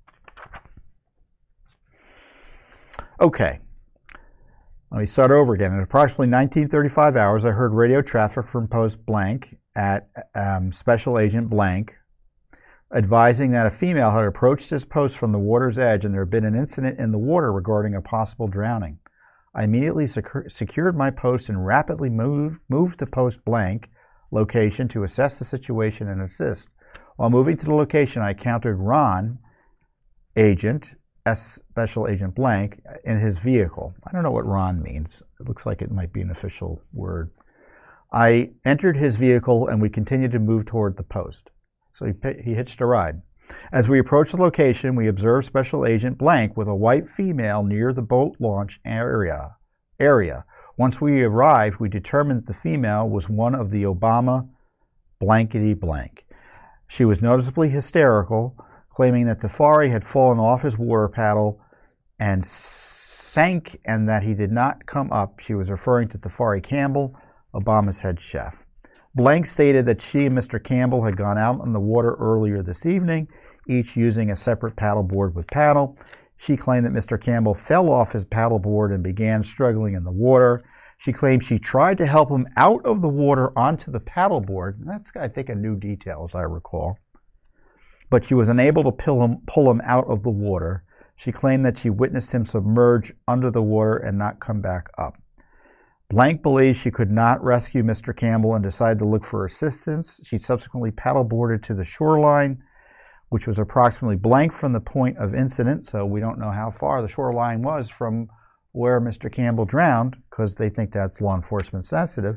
Okay. Let me start over again. At approximately nineteen thirty-five hours, I heard radio traffic from post blank at um, Special Agent blank, advising that a female had approached his post from the water's edge and there had been an incident in the water regarding a possible drowning. I immediately sec- secured my post and rapidly moved, moved to post blank location to assess the situation and assist. While moving to the location, I encountered Ron, agent, S Special Agent blank, in his vehicle. I don't know what Ron means. It looks like it might be an official word. I entered his vehicle and we continued to move toward the post. So he, he hitched a ride. As we approached the location, we observed Special Agent blank with a white female near the boat launch area. area. Once we arrived, we determined that the female was one of the Obama blankety blank. She was noticeably hysterical, claiming that Tafari had fallen off his water paddle and sank and that he did not come up. She was referring to Tafari Campbell, Obama's head chef. Blank stated that she and Mister Campbell had gone out on the water earlier this evening, each using a separate paddleboard with paddle. She claimed that Mister Campbell fell off his paddleboard and began struggling in the water. She claimed she tried to help him out of the water onto the paddleboard. And that's, I think, a new detail, as I recall. But she was unable to pull him, pull him out of the water. She claimed that she witnessed him submerge under the water and not come back up. Blank believes she could not rescue Mister Campbell and decided to look for assistance. She subsequently paddleboarded to the shoreline, which was approximately blank from the point of incident, so we don't know how far the shoreline was from where Mister Campbell drowned, because they think that's law enforcement sensitive.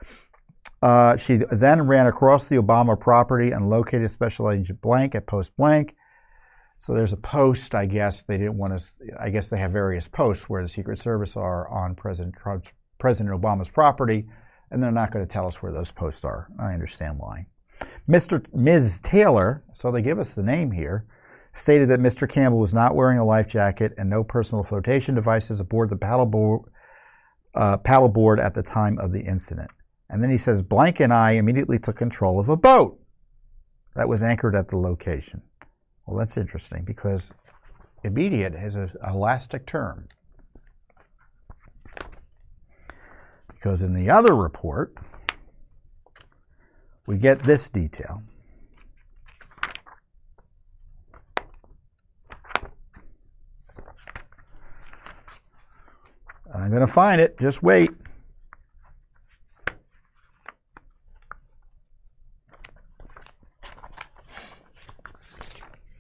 Uh, she then ran across the Obama property and located Special Agent blank at post blank. So there's a post, I guess they didn't want to, I guess they have various posts where the Secret Service are on President Trump's, President Obama's property, and they're not going to tell us where those posts are. I understand why. Mister Miz Taylor, so they give us the name here, stated that Mister Campbell was not wearing a life jacket and no personal flotation devices aboard the paddleboard, uh, paddleboard at the time of the incident. And then he says, blank and I immediately took control of a boat that was anchored at the location. Well, that's interesting because immediate is an elastic term. Because in the other report, we get this detail. I'm going to find it. Just wait.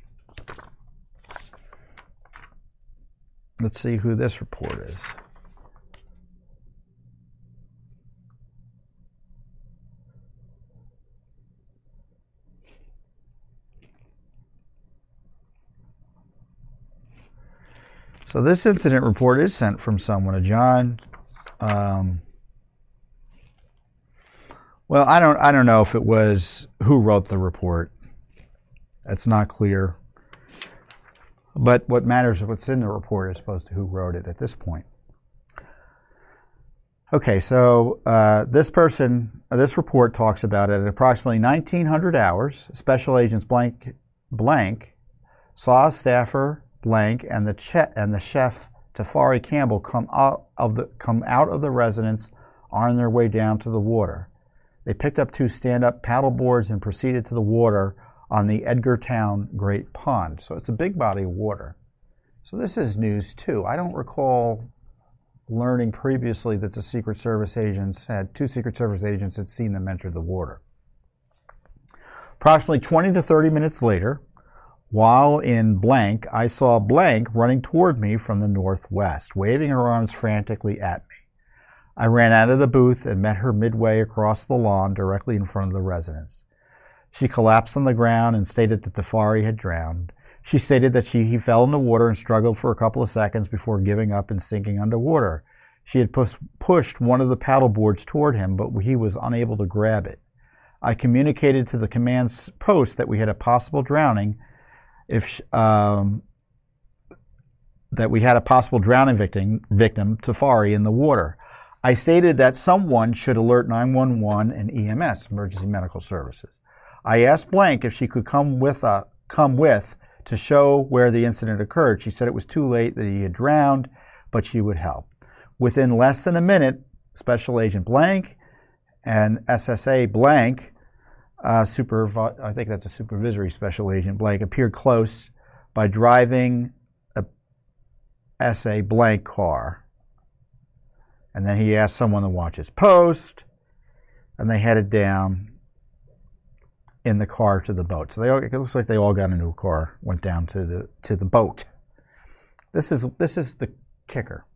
Let's see who this report is. So this incident report is sent from someone, a John. Um, well, I don't. I don't know if it was who wrote the report. It's not clear. But what matters is what's in the report as opposed to who wrote it at this point. Okay, so uh, this person, uh, this report talks about it at approximately nineteen hundred hours. Special agents blank blank saw a staffer blank and the che- and the chef Tafari Campbell come out of the come out of the residence on their way down to the water. They picked up two stand-up paddle boards and proceeded to the water on the Edgartown Great Pond. So it's a big body of water. So this is news too. I don't recall learning previously that the Secret Service agents had, two Secret Service agents had seen them enter the water. Approximately twenty to thirty minutes later, while in blank, I saw blank running toward me from the northwest, waving her arms frantically at me. I ran out of the booth and met her midway across the lawn directly in front of the residence. She collapsed on the ground and stated that Tafari had drowned. She stated that she, he fell in the water and struggled for a couple of seconds before giving up and sinking underwater. She had pus- pushed one of the paddle boards toward him, but he was unable to grab it. I communicated to the command post that we had a possible drowning if um, that we had a possible drowning victim, victim, Tafari, in the water. I stated that someone should alert nine one one and E M S, Emergency Medical Services. I asked Blank if she could come with uh, come with to show where the incident occurred. She said it was too late, that he had drowned, but she would help. Within less than a minute, Special Agent Blank and S S A Blank, uh, supervi- I think that's a supervisory Special Agent Blank, appeared close by driving a S A Blank car. And then he asked someone to watch his post, and they headed down in the car to the boat. So they all, it looks like they all got into a car, went down to the to the boat. This is this is the kicker.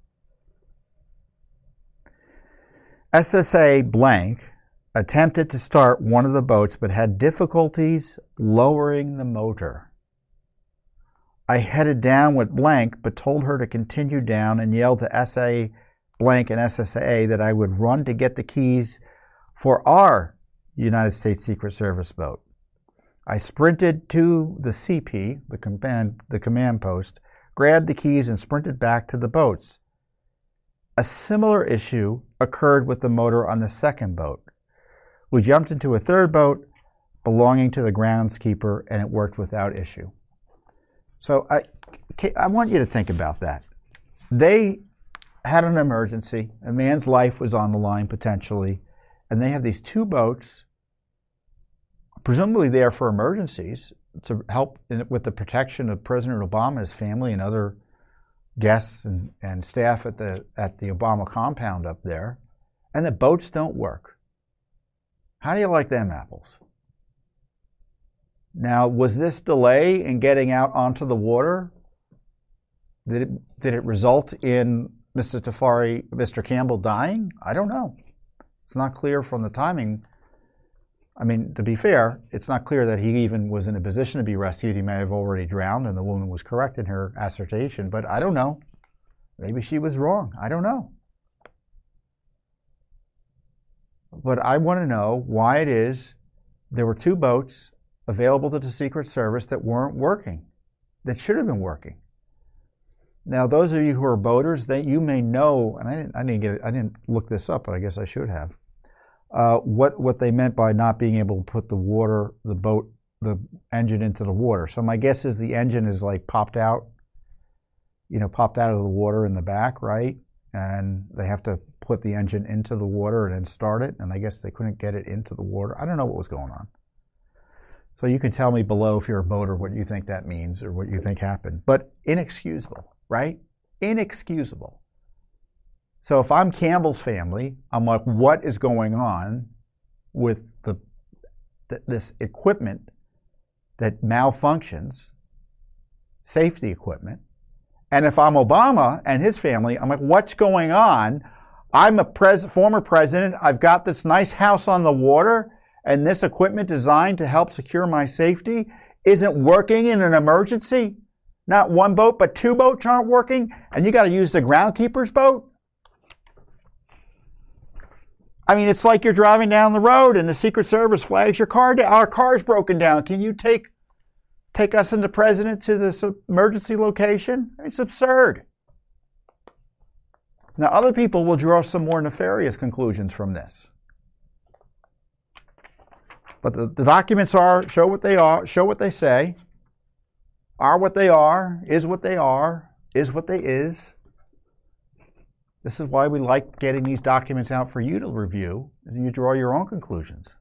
S S A Blank attempted to start one of the boats but had difficulties lowering the motor. I headed down with Blank but told her to continue down and yelled to S A Blank and S S A that I would run to get the keys for our United States Secret Service boat. I sprinted to the C P, the command, the command post, grabbed the keys and sprinted back to the boats. A similar issue occurred with the motor on the second boat. We jumped into a third boat belonging to the groundskeeper and it worked without issue. So I, I want you to think about that. They had an emergency. A man's life was on the line potentially, and they have these two boats, presumably there for emergencies, to help in, with the protection of President Obama, his family, and other guests and, and staff at the at the Obama compound up there, and the boats don't work. How do you like them apples? Now, was this delay in getting out onto the water, did it, did it result in Mister Tafari, Mister Campbell dying? I don't know. It's not clear from the timing. I mean, to be fair, it's not clear that he even was in a position to be rescued. He may have already drowned, and the woman was correct in her assertion, but I don't know. Maybe she was wrong. I don't know. But I want to know why it is there were two boats available to the Secret Service that weren't working, that should have been working. Now, those of you who are boaters, that you may know, and I didn't, I didn't get it, I didn't look this up, but I guess I should have. Uh, what what they meant by not being able to put the water, the boat, the engine into the water. So my guess is the engine is like popped out, you know, popped out of the water in the back, right? And they have to put the engine into the water and then start it. And I guess they couldn't get it into the water. I don't know what was going on. So you can tell me below if you're a boater what you think that means or what you think happened. But inexcusable, right? Inexcusable. So if I'm Campbell's family, I'm like, what is going on with the th- this equipment that malfunctions, safety equipment? And if I'm Obama and his family, I'm like, what's going on? I'm a pres- former president. I've got this nice house on the water, and this equipment designed to help secure my safety isn't working in an emergency. Not one boat, but two boats aren't working, and you got to use the groundskeeper's boat? I mean, it's like you're driving down the road and the Secret Service flags your car down. Our car's broken down. Can you take take us and the president to this emergency location? It's absurd. Now, other people will draw some more nefarious conclusions from this. But the, the documents are show what they are, show what they say, are what they are, is what they are, is what they is. This is why we like getting these documents out for you to review, and you draw your own conclusions.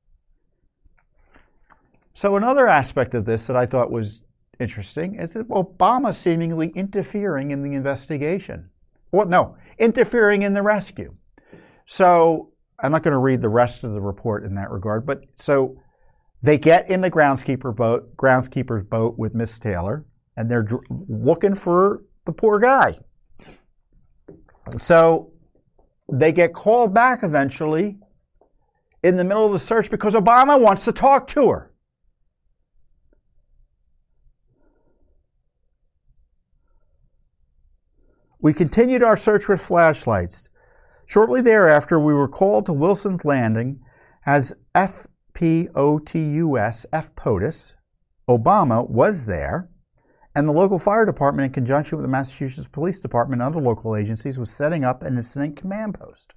So another aspect of this that I thought was interesting is that Obama seemingly interfering in the investigation. Well, no, interfering in the rescue. So I'm not going to read the rest of the report in that regard, but so they get in the groundskeeper boat, groundskeeper's boat with Miss Taylor, and they're dr- looking for the poor guy. So they get called back eventually in the middle of the search because Obama wants to talk to her. We continued our search with flashlights. Shortly thereafter, we were called to Wilson's Landing as F P O T U S, F POTUS. Obama was there, and the local fire department, in conjunction with the Massachusetts Police Department and other local agencies, was setting up an incident command post.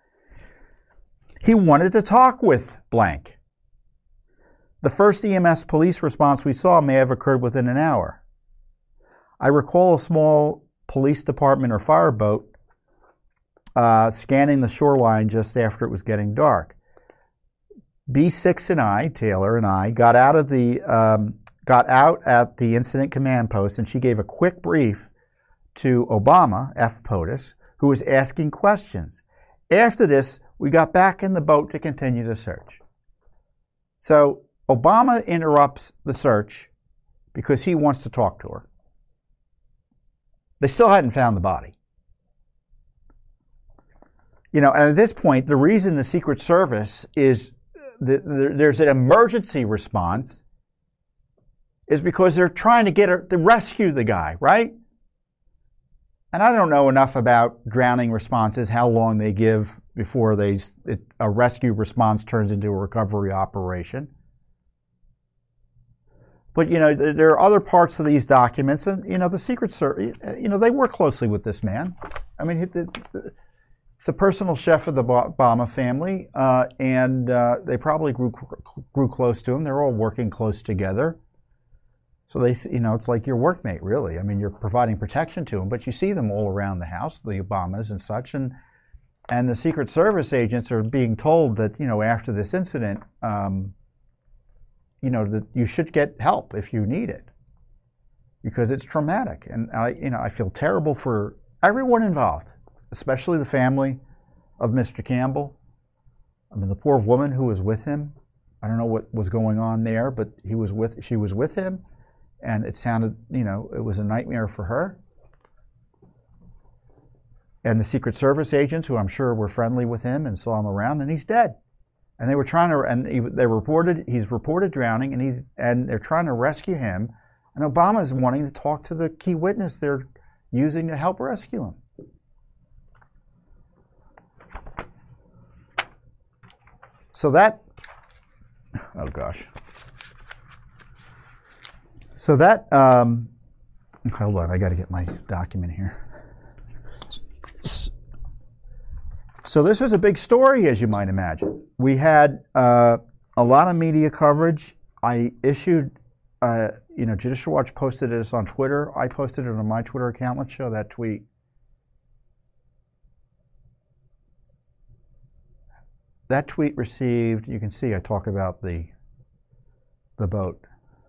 He wanted to talk with blank. The first E M S police response we saw may have occurred within an hour. I recall a small police department or fireboat uh, scanning the shoreline just after it was getting dark. B six and I, Taylor and I, got out of the um, got out at the incident command post, and she gave a quick brief to Obama, F POTUS, who was asking questions. After this, we got back in the boat to continue the search. So Obama interrupts the search because he wants to talk to her. They still hadn't found the body. You know, and at this point, the reason the Secret Service is the, the, there's an emergency response is because they're trying to get her to rescue the guy, right? And I don't know enough about drowning responses, how long they give before they it, a rescue response turns into a recovery operation. But, you know, there are other parts of these documents, and, you know, the Secret Service, you know, they work closely with this man. I mean, it's the personal chef of the Obama family, uh, and uh, they probably grew grew close to him. They're all working close together. So, they, you know, it's like your workmate, really. I mean, you're providing protection to him, but you see them all around the house, the Obamas and such, and and the Secret Service agents are being told that, you know, after this incident, um, you know, that you should get help if you need it, because it's traumatic. And I, you know, I feel terrible for everyone involved, especially the family of Mister Campbell. I mean, the poor woman who was with him. I don't know what was going on there, but he was with, she was with him, and it sounded, you know, it was a nightmare for her. And the Secret Service agents, who I'm sure were friendly with him and saw him around, and he's dead. And they were trying to, and he, they reported, he's reported drowning, and he's, and they're trying to rescue him. And Obama's wanting to talk to the key witness they're using to help rescue him. So that, oh gosh. So that, um, hold on, I got to get my document here. So this was a big story, as you might imagine. We had uh, a lot of media coverage. I issued, uh, you know, Judicial Watch posted this on Twitter. I posted it on my Twitter account. Let's show that tweet. That tweet received, you can see I talk about the, the boat.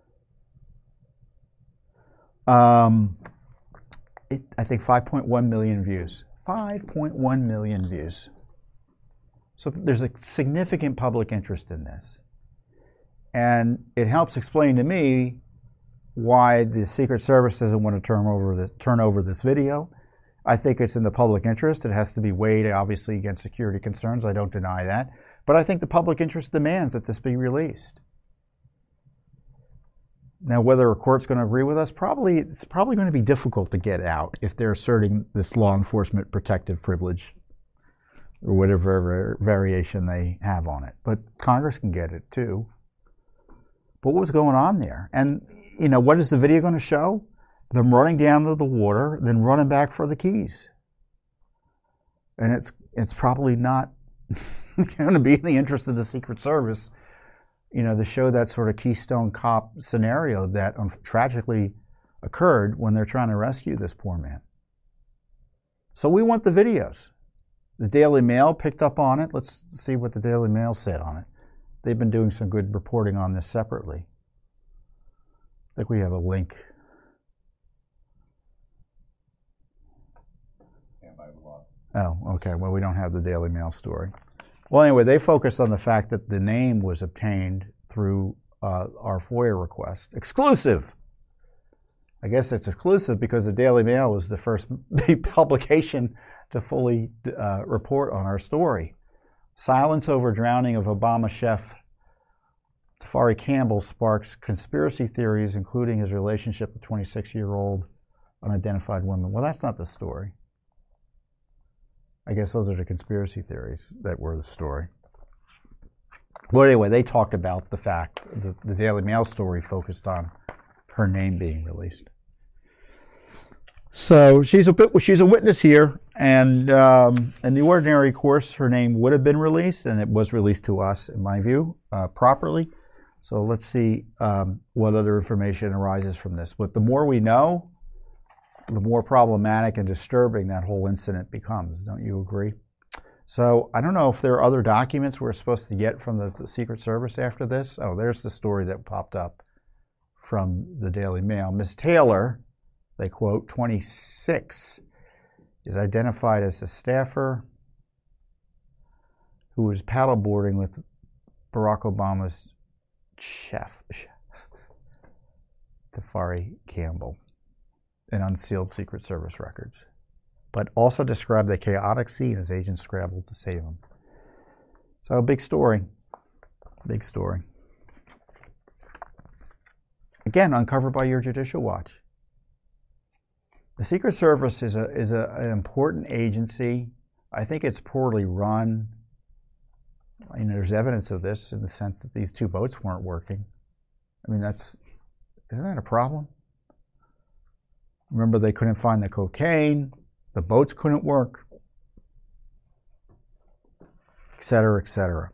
Um, it, I think five point one million views. five point one million views. So there's a significant public interest in this. And it helps explain to me why the Secret Service doesn't want to turn over this, turn over this video. I think it's in the public interest. It has to be weighed, obviously, against security concerns. I don't deny that. But I think the public interest demands that this be released. Now, whether a court's going to agree with us, probably it's probably going to be difficult to get out if they're asserting this law enforcement protective privilege or whatever variation they have on it. But Congress can get it too. But what was going on there? And, you know, what is the video going to show? Them running down to the water, then running back for the keys. And it's it's probably not going to be in the interest of the Secret Service, you know, to show that sort of Keystone Cop scenario that um, tragically occurred when they're trying to rescue this poor man. So we want the videos. The Daily Mail picked up on it. Let's see what the Daily Mail said on it. They've been doing some good reporting on this separately. I think we have a link. Oh, okay. Well, we don't have the Daily Mail story. Well, anyway, they focused on the fact that the name was obtained through uh, our FOIA request. Exclusive! I guess it's exclusive because the Daily Mail was the first publication to fully uh, report on our story. Silence over drowning of Obama chef Tafari Campbell sparks conspiracy theories, including his relationship with twenty-six-year-old unidentified woman. Well, that's not the story. I guess those are the conspiracy theories that were the story. Well, anyway, they talked about the fact, the, the Daily Mail story focused on her name being released. So she's a bit, she's a witness here, and um, in the ordinary course, her name would have been released, and it was released to us, in my view, uh, properly. So let's see um, what other information arises from this. But the more we know, the more problematic and disturbing that whole incident becomes. Don't you agree? So I don't know if there are other documents we're supposed to get from the, the Secret Service after this. Oh, there's the story that popped up from the Daily Mail. Miss Taylor, they quote, twenty-six, is identified as a staffer who was paddleboarding with Barack Obama's chef, Tafari Campbell, in unsealed Secret Service records, but also described the chaotic scene as agents scrambled to save him. So a big story, big story. Again, uncovered by your Judicial Watch. The Secret Service is a is a, an important agency. I think it's poorly run. I mean, there's evidence of this in the sense that these two boats weren't working. I mean, that's isn't that a problem? Remember, they couldn't find the cocaine, the boats couldn't work, et cetera, et cetera.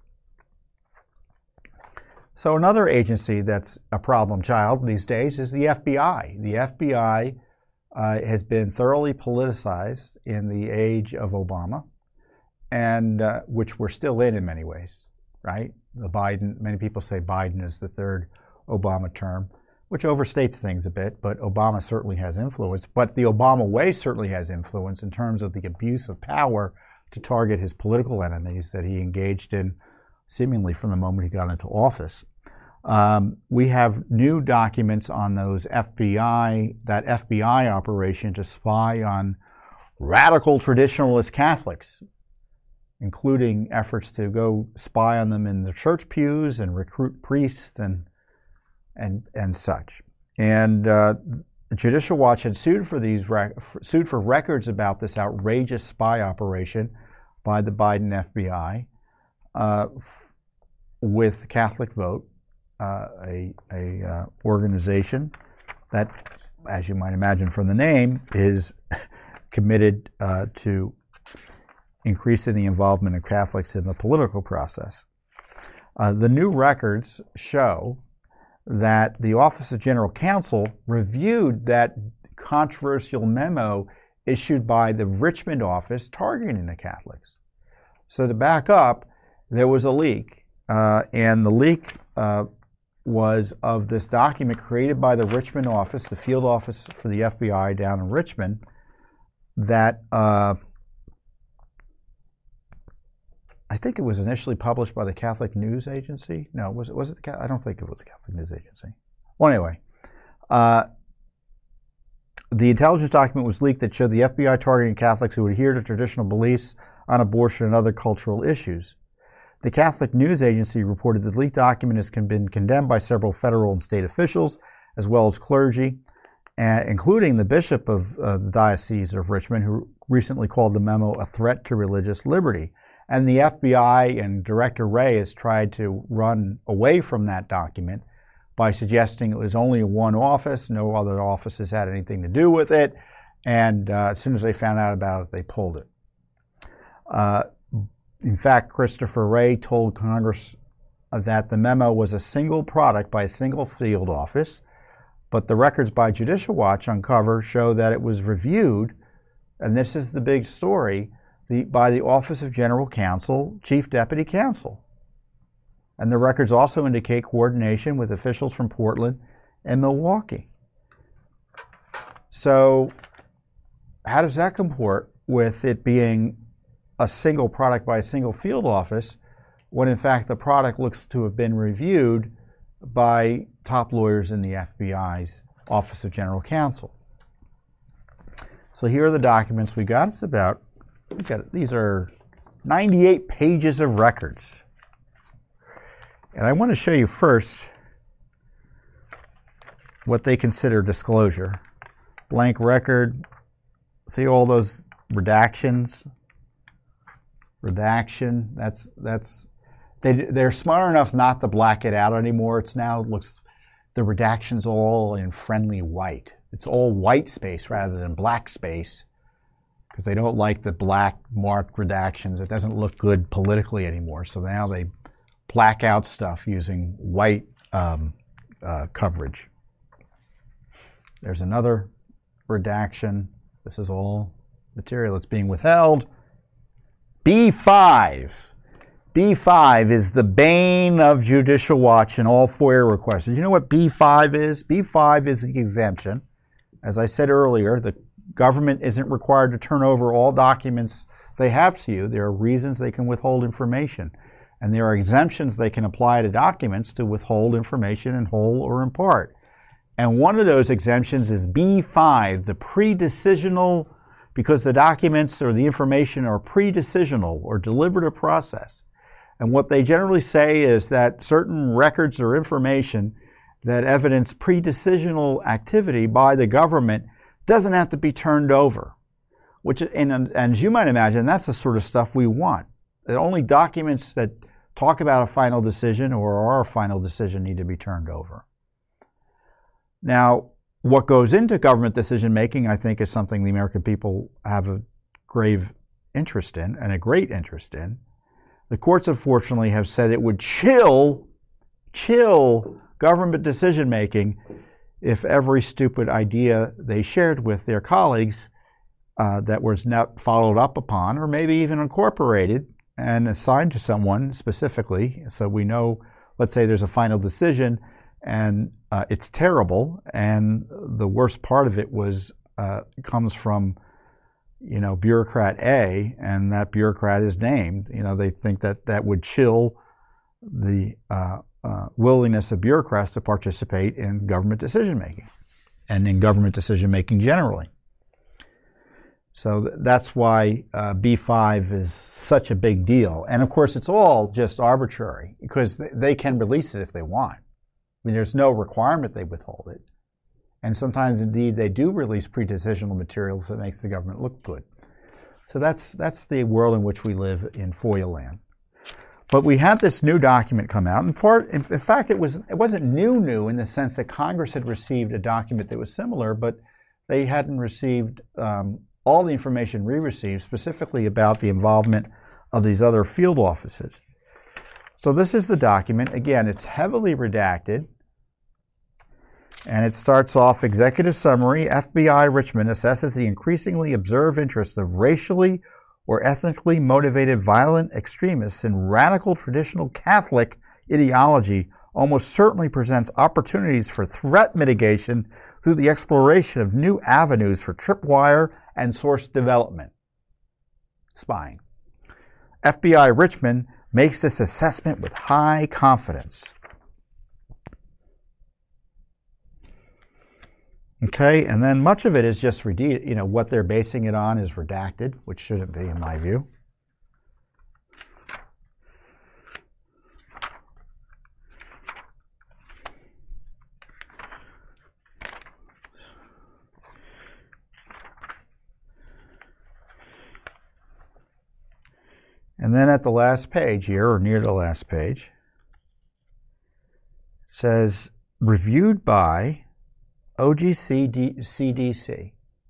So another agency that's a problem child these days is the F B I. The F B I uh, has been thoroughly politicized in the age of Obama, and uh, which we're still in in many ways, right? The Biden, many people say Biden is the third Obama term, which overstates things a bit, but Obama certainly has influence. But the Obama way certainly has influence in terms of the abuse of power to target his political enemies that he engaged in seemingly from the moment he got into office. Um, we have new documents on those F B I, that F B I operation to spy on radical traditionalist Catholics, including efforts to go spy on them in the church pews and recruit priests and and and such. And uh, Judicial Watch had sued for these rec- sued for records about this outrageous spy operation by the Biden F B I uh, f- with Catholic Vote, uh, a a uh, organization that, as you might imagine from the name, is committed uh, to increasing the involvement of Catholics in the political process. Uh, the new records show that the Office of General Counsel reviewed that controversial memo issued by the Richmond office targeting the Catholics. So to back up, there was a leak, uh, and the leak uh, was of this document created by the Richmond office, the field office for the F B I down in Richmond, that uh, I think it was initially published by the Catholic News Agency. No, was it? Was it? The, I don't think it was the Catholic News Agency. Well, anyway, uh, the intelligence document was leaked that showed the F B I targeting Catholics who adhere to traditional beliefs on abortion and other cultural issues. The Catholic News Agency reported the leaked document has been condemned by several federal and state officials, as well as clergy, uh, including the Bishop of uh, the Diocese of Richmond, who recently called the memo a threat to religious liberty. And the F B I and Director Wray has tried to run away from that document by suggesting it was only one office, no other offices had anything to do with it, and uh, as soon as they found out about it, they pulled it. Uh, in fact, Christopher Wray told Congress that the memo was a single product by a single field office, but the records by Judicial Watch uncover show that it was reviewed, and this is the big story, the, by the Office of General Counsel, Chief Deputy Counsel. And the records also indicate coordination with officials from Portland and Milwaukee. So how does that comport with it being a single product by a single field office when in fact the product looks to have been reviewed by top lawyers in the F B I's Office of General Counsel? So here are the documents we got. It's about, we got these are ninety-eight pages of records. And I want to show you first what they consider disclosure. Blank record. See all those redactions? Redaction. That's that's they they're smart enough not to black it out anymore. It's now it looks the redaction's all in friendly white. It's all white space rather than black space because they don't like the black marked redactions. It doesn't look good politically anymore. So now they black out stuff using white um, uh, coverage. There's another redaction. This is all material that's being withheld. B five. B five is the bane of Judicial Watch and all FOIA requests. Did you know what B five is? B five is the exemption. As I said earlier, the government isn't required to turn over all documents they have to you. There are reasons they can withhold information. And there are exemptions they can apply to documents to withhold information in whole or in part. And one of those exemptions is B five, the pre-decisional, because the documents or the information are pre-decisional or deliberative process. And what they generally say is that certain records or information that evidence pre-decisional activity by the government doesn't have to be turned over. Which, and, and as you might imagine, that's the sort of stuff we want. The only documents that talk about a final decision or are a final decision need to be turned over. Now, what goes into government decision making, I think, is something the American people have a grave interest in and a great interest in. The courts, unfortunately, have said it would chill, chill government decision making if every stupid idea they shared with their colleagues uh, that was not followed up upon or maybe even incorporated and assigned to someone specifically. So we know, let's say there's a final decision and uh, it's terrible, and the worst part of it was uh, comes from, you know, bureaucrat A, and that bureaucrat is named. You know, they think that that would chill the uh, uh, willingness of bureaucrats to participate in government decision making and in government decision making generally. So th- that's why uh, B five is such a big deal. And of course, it's all just arbitrary because th- they can release it if they want. I mean, there's no requirement they withhold it. And sometimes, indeed, they do release pre-decisional material so it makes the government look good. So that's that's the world in which we live in FOIA land. But we had this new document come out. And for, in, in fact, it, was, it wasn't new new in the sense that Congress had received a document that was similar, but they hadn't received um, all the information we received, specifically about the involvement of these other field offices. So this is the document. Again, it's heavily redacted. And it starts off, executive summary, F B I Richmond assesses the increasingly observed interest of racially or ethnically motivated violent extremists in radical traditional Catholic ideology almost certainly presents opportunities for threat mitigation through the exploration of new avenues for tripwire and source development. Spying. F B I Richmond makes this assessment with high confidence. Okay, and then much of it is just, you know, what they're basing it on is redacted, which shouldn't be in my view. And then at the last page here, or near the last page, it says, reviewed by O G C D C.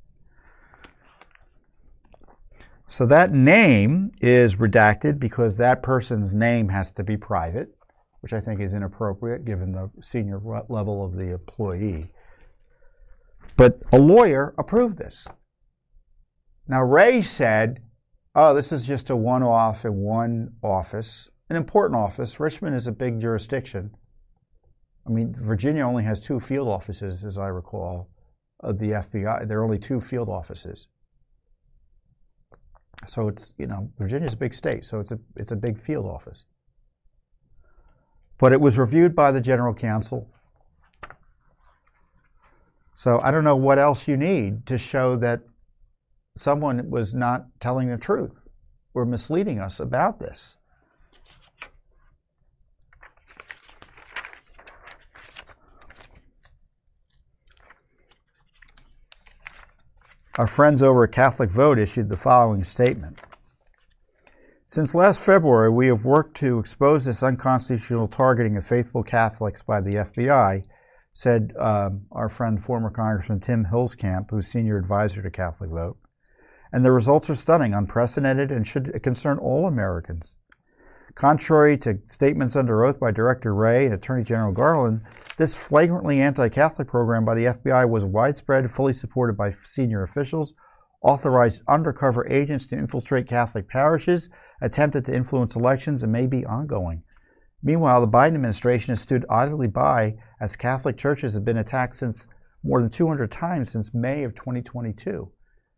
So that name is redacted because that person's name has to be private, which I think is inappropriate given the senior level of the employee. But a lawyer approved this. Now, Ray said, oh, this is just a one-off in one office, an important office. Richmond is a big jurisdiction. I mean, Virginia only has two field offices, as I recall, of the F B I. There are only two field offices. So it's, you know, Virginia's a big state, so it's a, it's a big field office. But it was reviewed by the general counsel. So I don't know what else you need to show that someone was not telling the truth or misleading us about this. Our friends over at Catholic Vote issued the following statement. Since last February, we have worked to expose this unconstitutional targeting of faithful Catholics by the F B I, said um, our friend, former Congressman Tim Hillskamp, who's senior advisor to Catholic Vote. And the results are stunning, unprecedented, and should concern all Americans. Contrary to statements under oath by Director Wray and Attorney General Garland, this flagrantly anti-Catholic program by the F B I was widespread, fully supported by senior officials, authorized undercover agents to infiltrate Catholic parishes, attempted to influence elections, and may be ongoing. Meanwhile, the Biden administration has stood idly by as Catholic churches have been attacked since more than two hundred times since May of twenty twenty-two.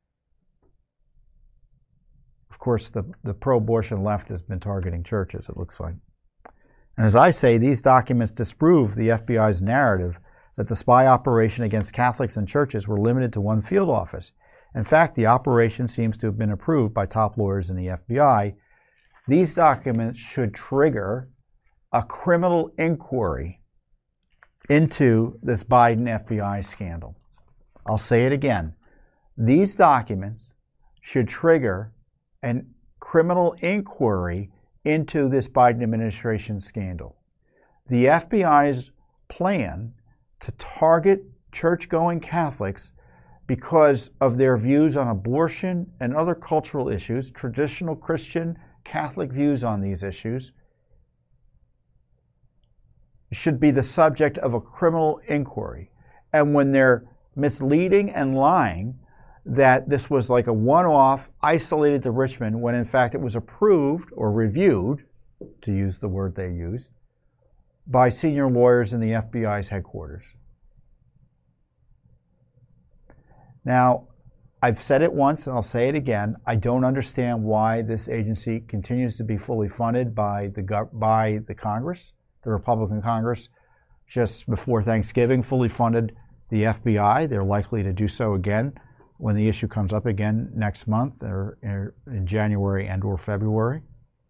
Of course, the, the pro-abortion left has been targeting churches, it looks like. And as I say, these documents disprove the F B I's narrative that the spy operation against Catholics and churches were limited to one field office. In fact, the operation seems to have been approved by top lawyers in the F B I. These documents should trigger a criminal inquiry into this Biden F B I scandal. I'll say it again. These documents should trigger a criminal inquiry into this Biden administration scandal. The F B I's plan to target church-going Catholics because of their views on abortion and other cultural issues, traditional Christian Catholic views on these issues, should be the subject of a criminal inquiry. And when they're misleading and lying that this was like a one-off isolated to Richmond, when in fact it was approved or reviewed, to use the word they used, by senior lawyers in the F B I's headquarters. Now, I've said it once and I'll say it again. I don't understand why this agency continues to be fully funded by the by the Congress, the Republican Congress. Just before Thanksgiving, fully funded the F B I. They're likely to do so again when the issue comes up again next month or in January and or February.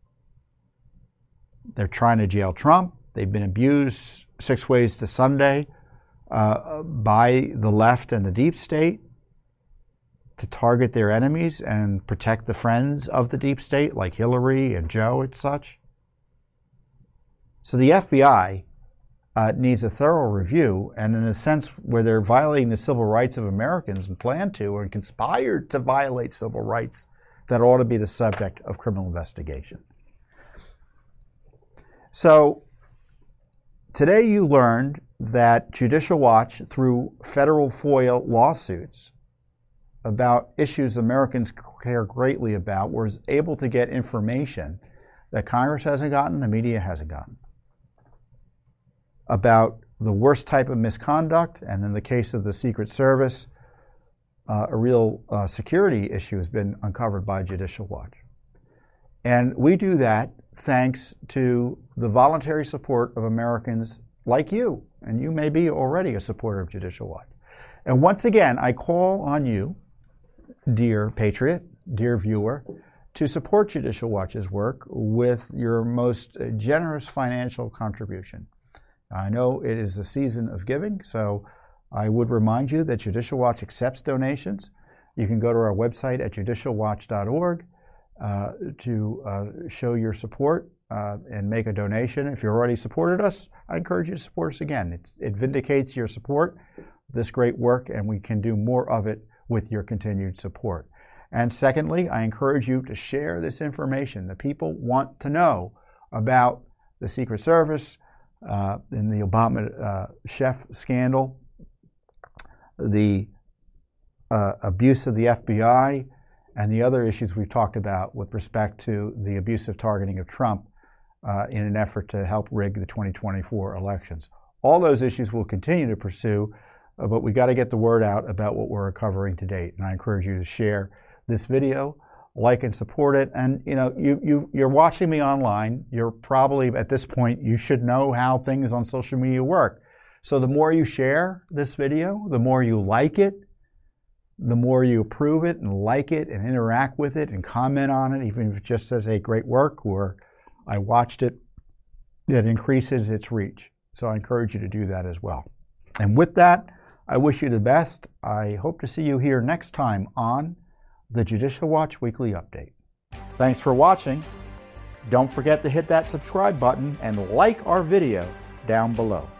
They're trying to jail Trump. They've been abused six ways to Sunday uh, by the left and the deep state to target their enemies and protect the friends of the deep state like Hillary and Joe and such. So the F B I uh, needs a thorough review, and in a sense where they're violating the civil rights of Americans and plan to or conspired to violate civil rights, that ought to be the subject of criminal investigation. So today you learned that Judicial Watch, through federal FOIA lawsuits about issues Americans care greatly about, was able to get information that Congress hasn't gotten, the media hasn't gotten, about the worst type of misconduct, and in the case of the Secret Service, uh, a real uh, security issue has been uncovered by Judicial Watch. And we do that thanks to the voluntary support of Americans like you, and you may be already a supporter of Judicial Watch. And once again, I call on you, dear patriot, dear viewer, to support Judicial Watch's work with your most generous financial contribution. I know it is a season of giving, so I would remind you that Judicial Watch accepts donations. You can go to our website at judicial watch dot org. uh, to uh, show your support uh, and make a donation. If you've already supported us, I encourage you to support us again. It's, it vindicates your support, this great work, and we can do more of it with your continued support. And secondly, I encourage you to share this information. The people want to know about the Secret Service, uh, in the Obama uh, chef scandal, the uh, abuse of the F B I, and the other issues we've talked about with respect to the abusive targeting of Trump uh, in an effort to help rig the twenty twenty-four elections. All those issues we'll continue to pursue, uh, but we got to get the word out about what we're covering to date. And I encourage you to share this video, like and support it. And you know, you, you, you're watching me online. You're probably, at this point, you should know how things on social media work. So the more you share this video, the more you like it, the more you approve it and like it and interact with it and comment on it, even if it just says, hey, great work, or I watched it, it increases its reach. So I encourage you to do that as well. And with that, I wish you the best. I hope to see you here next time on the Judicial Watch Weekly Update. Thanks for watching. Don't forget to hit that subscribe button and like our video down below.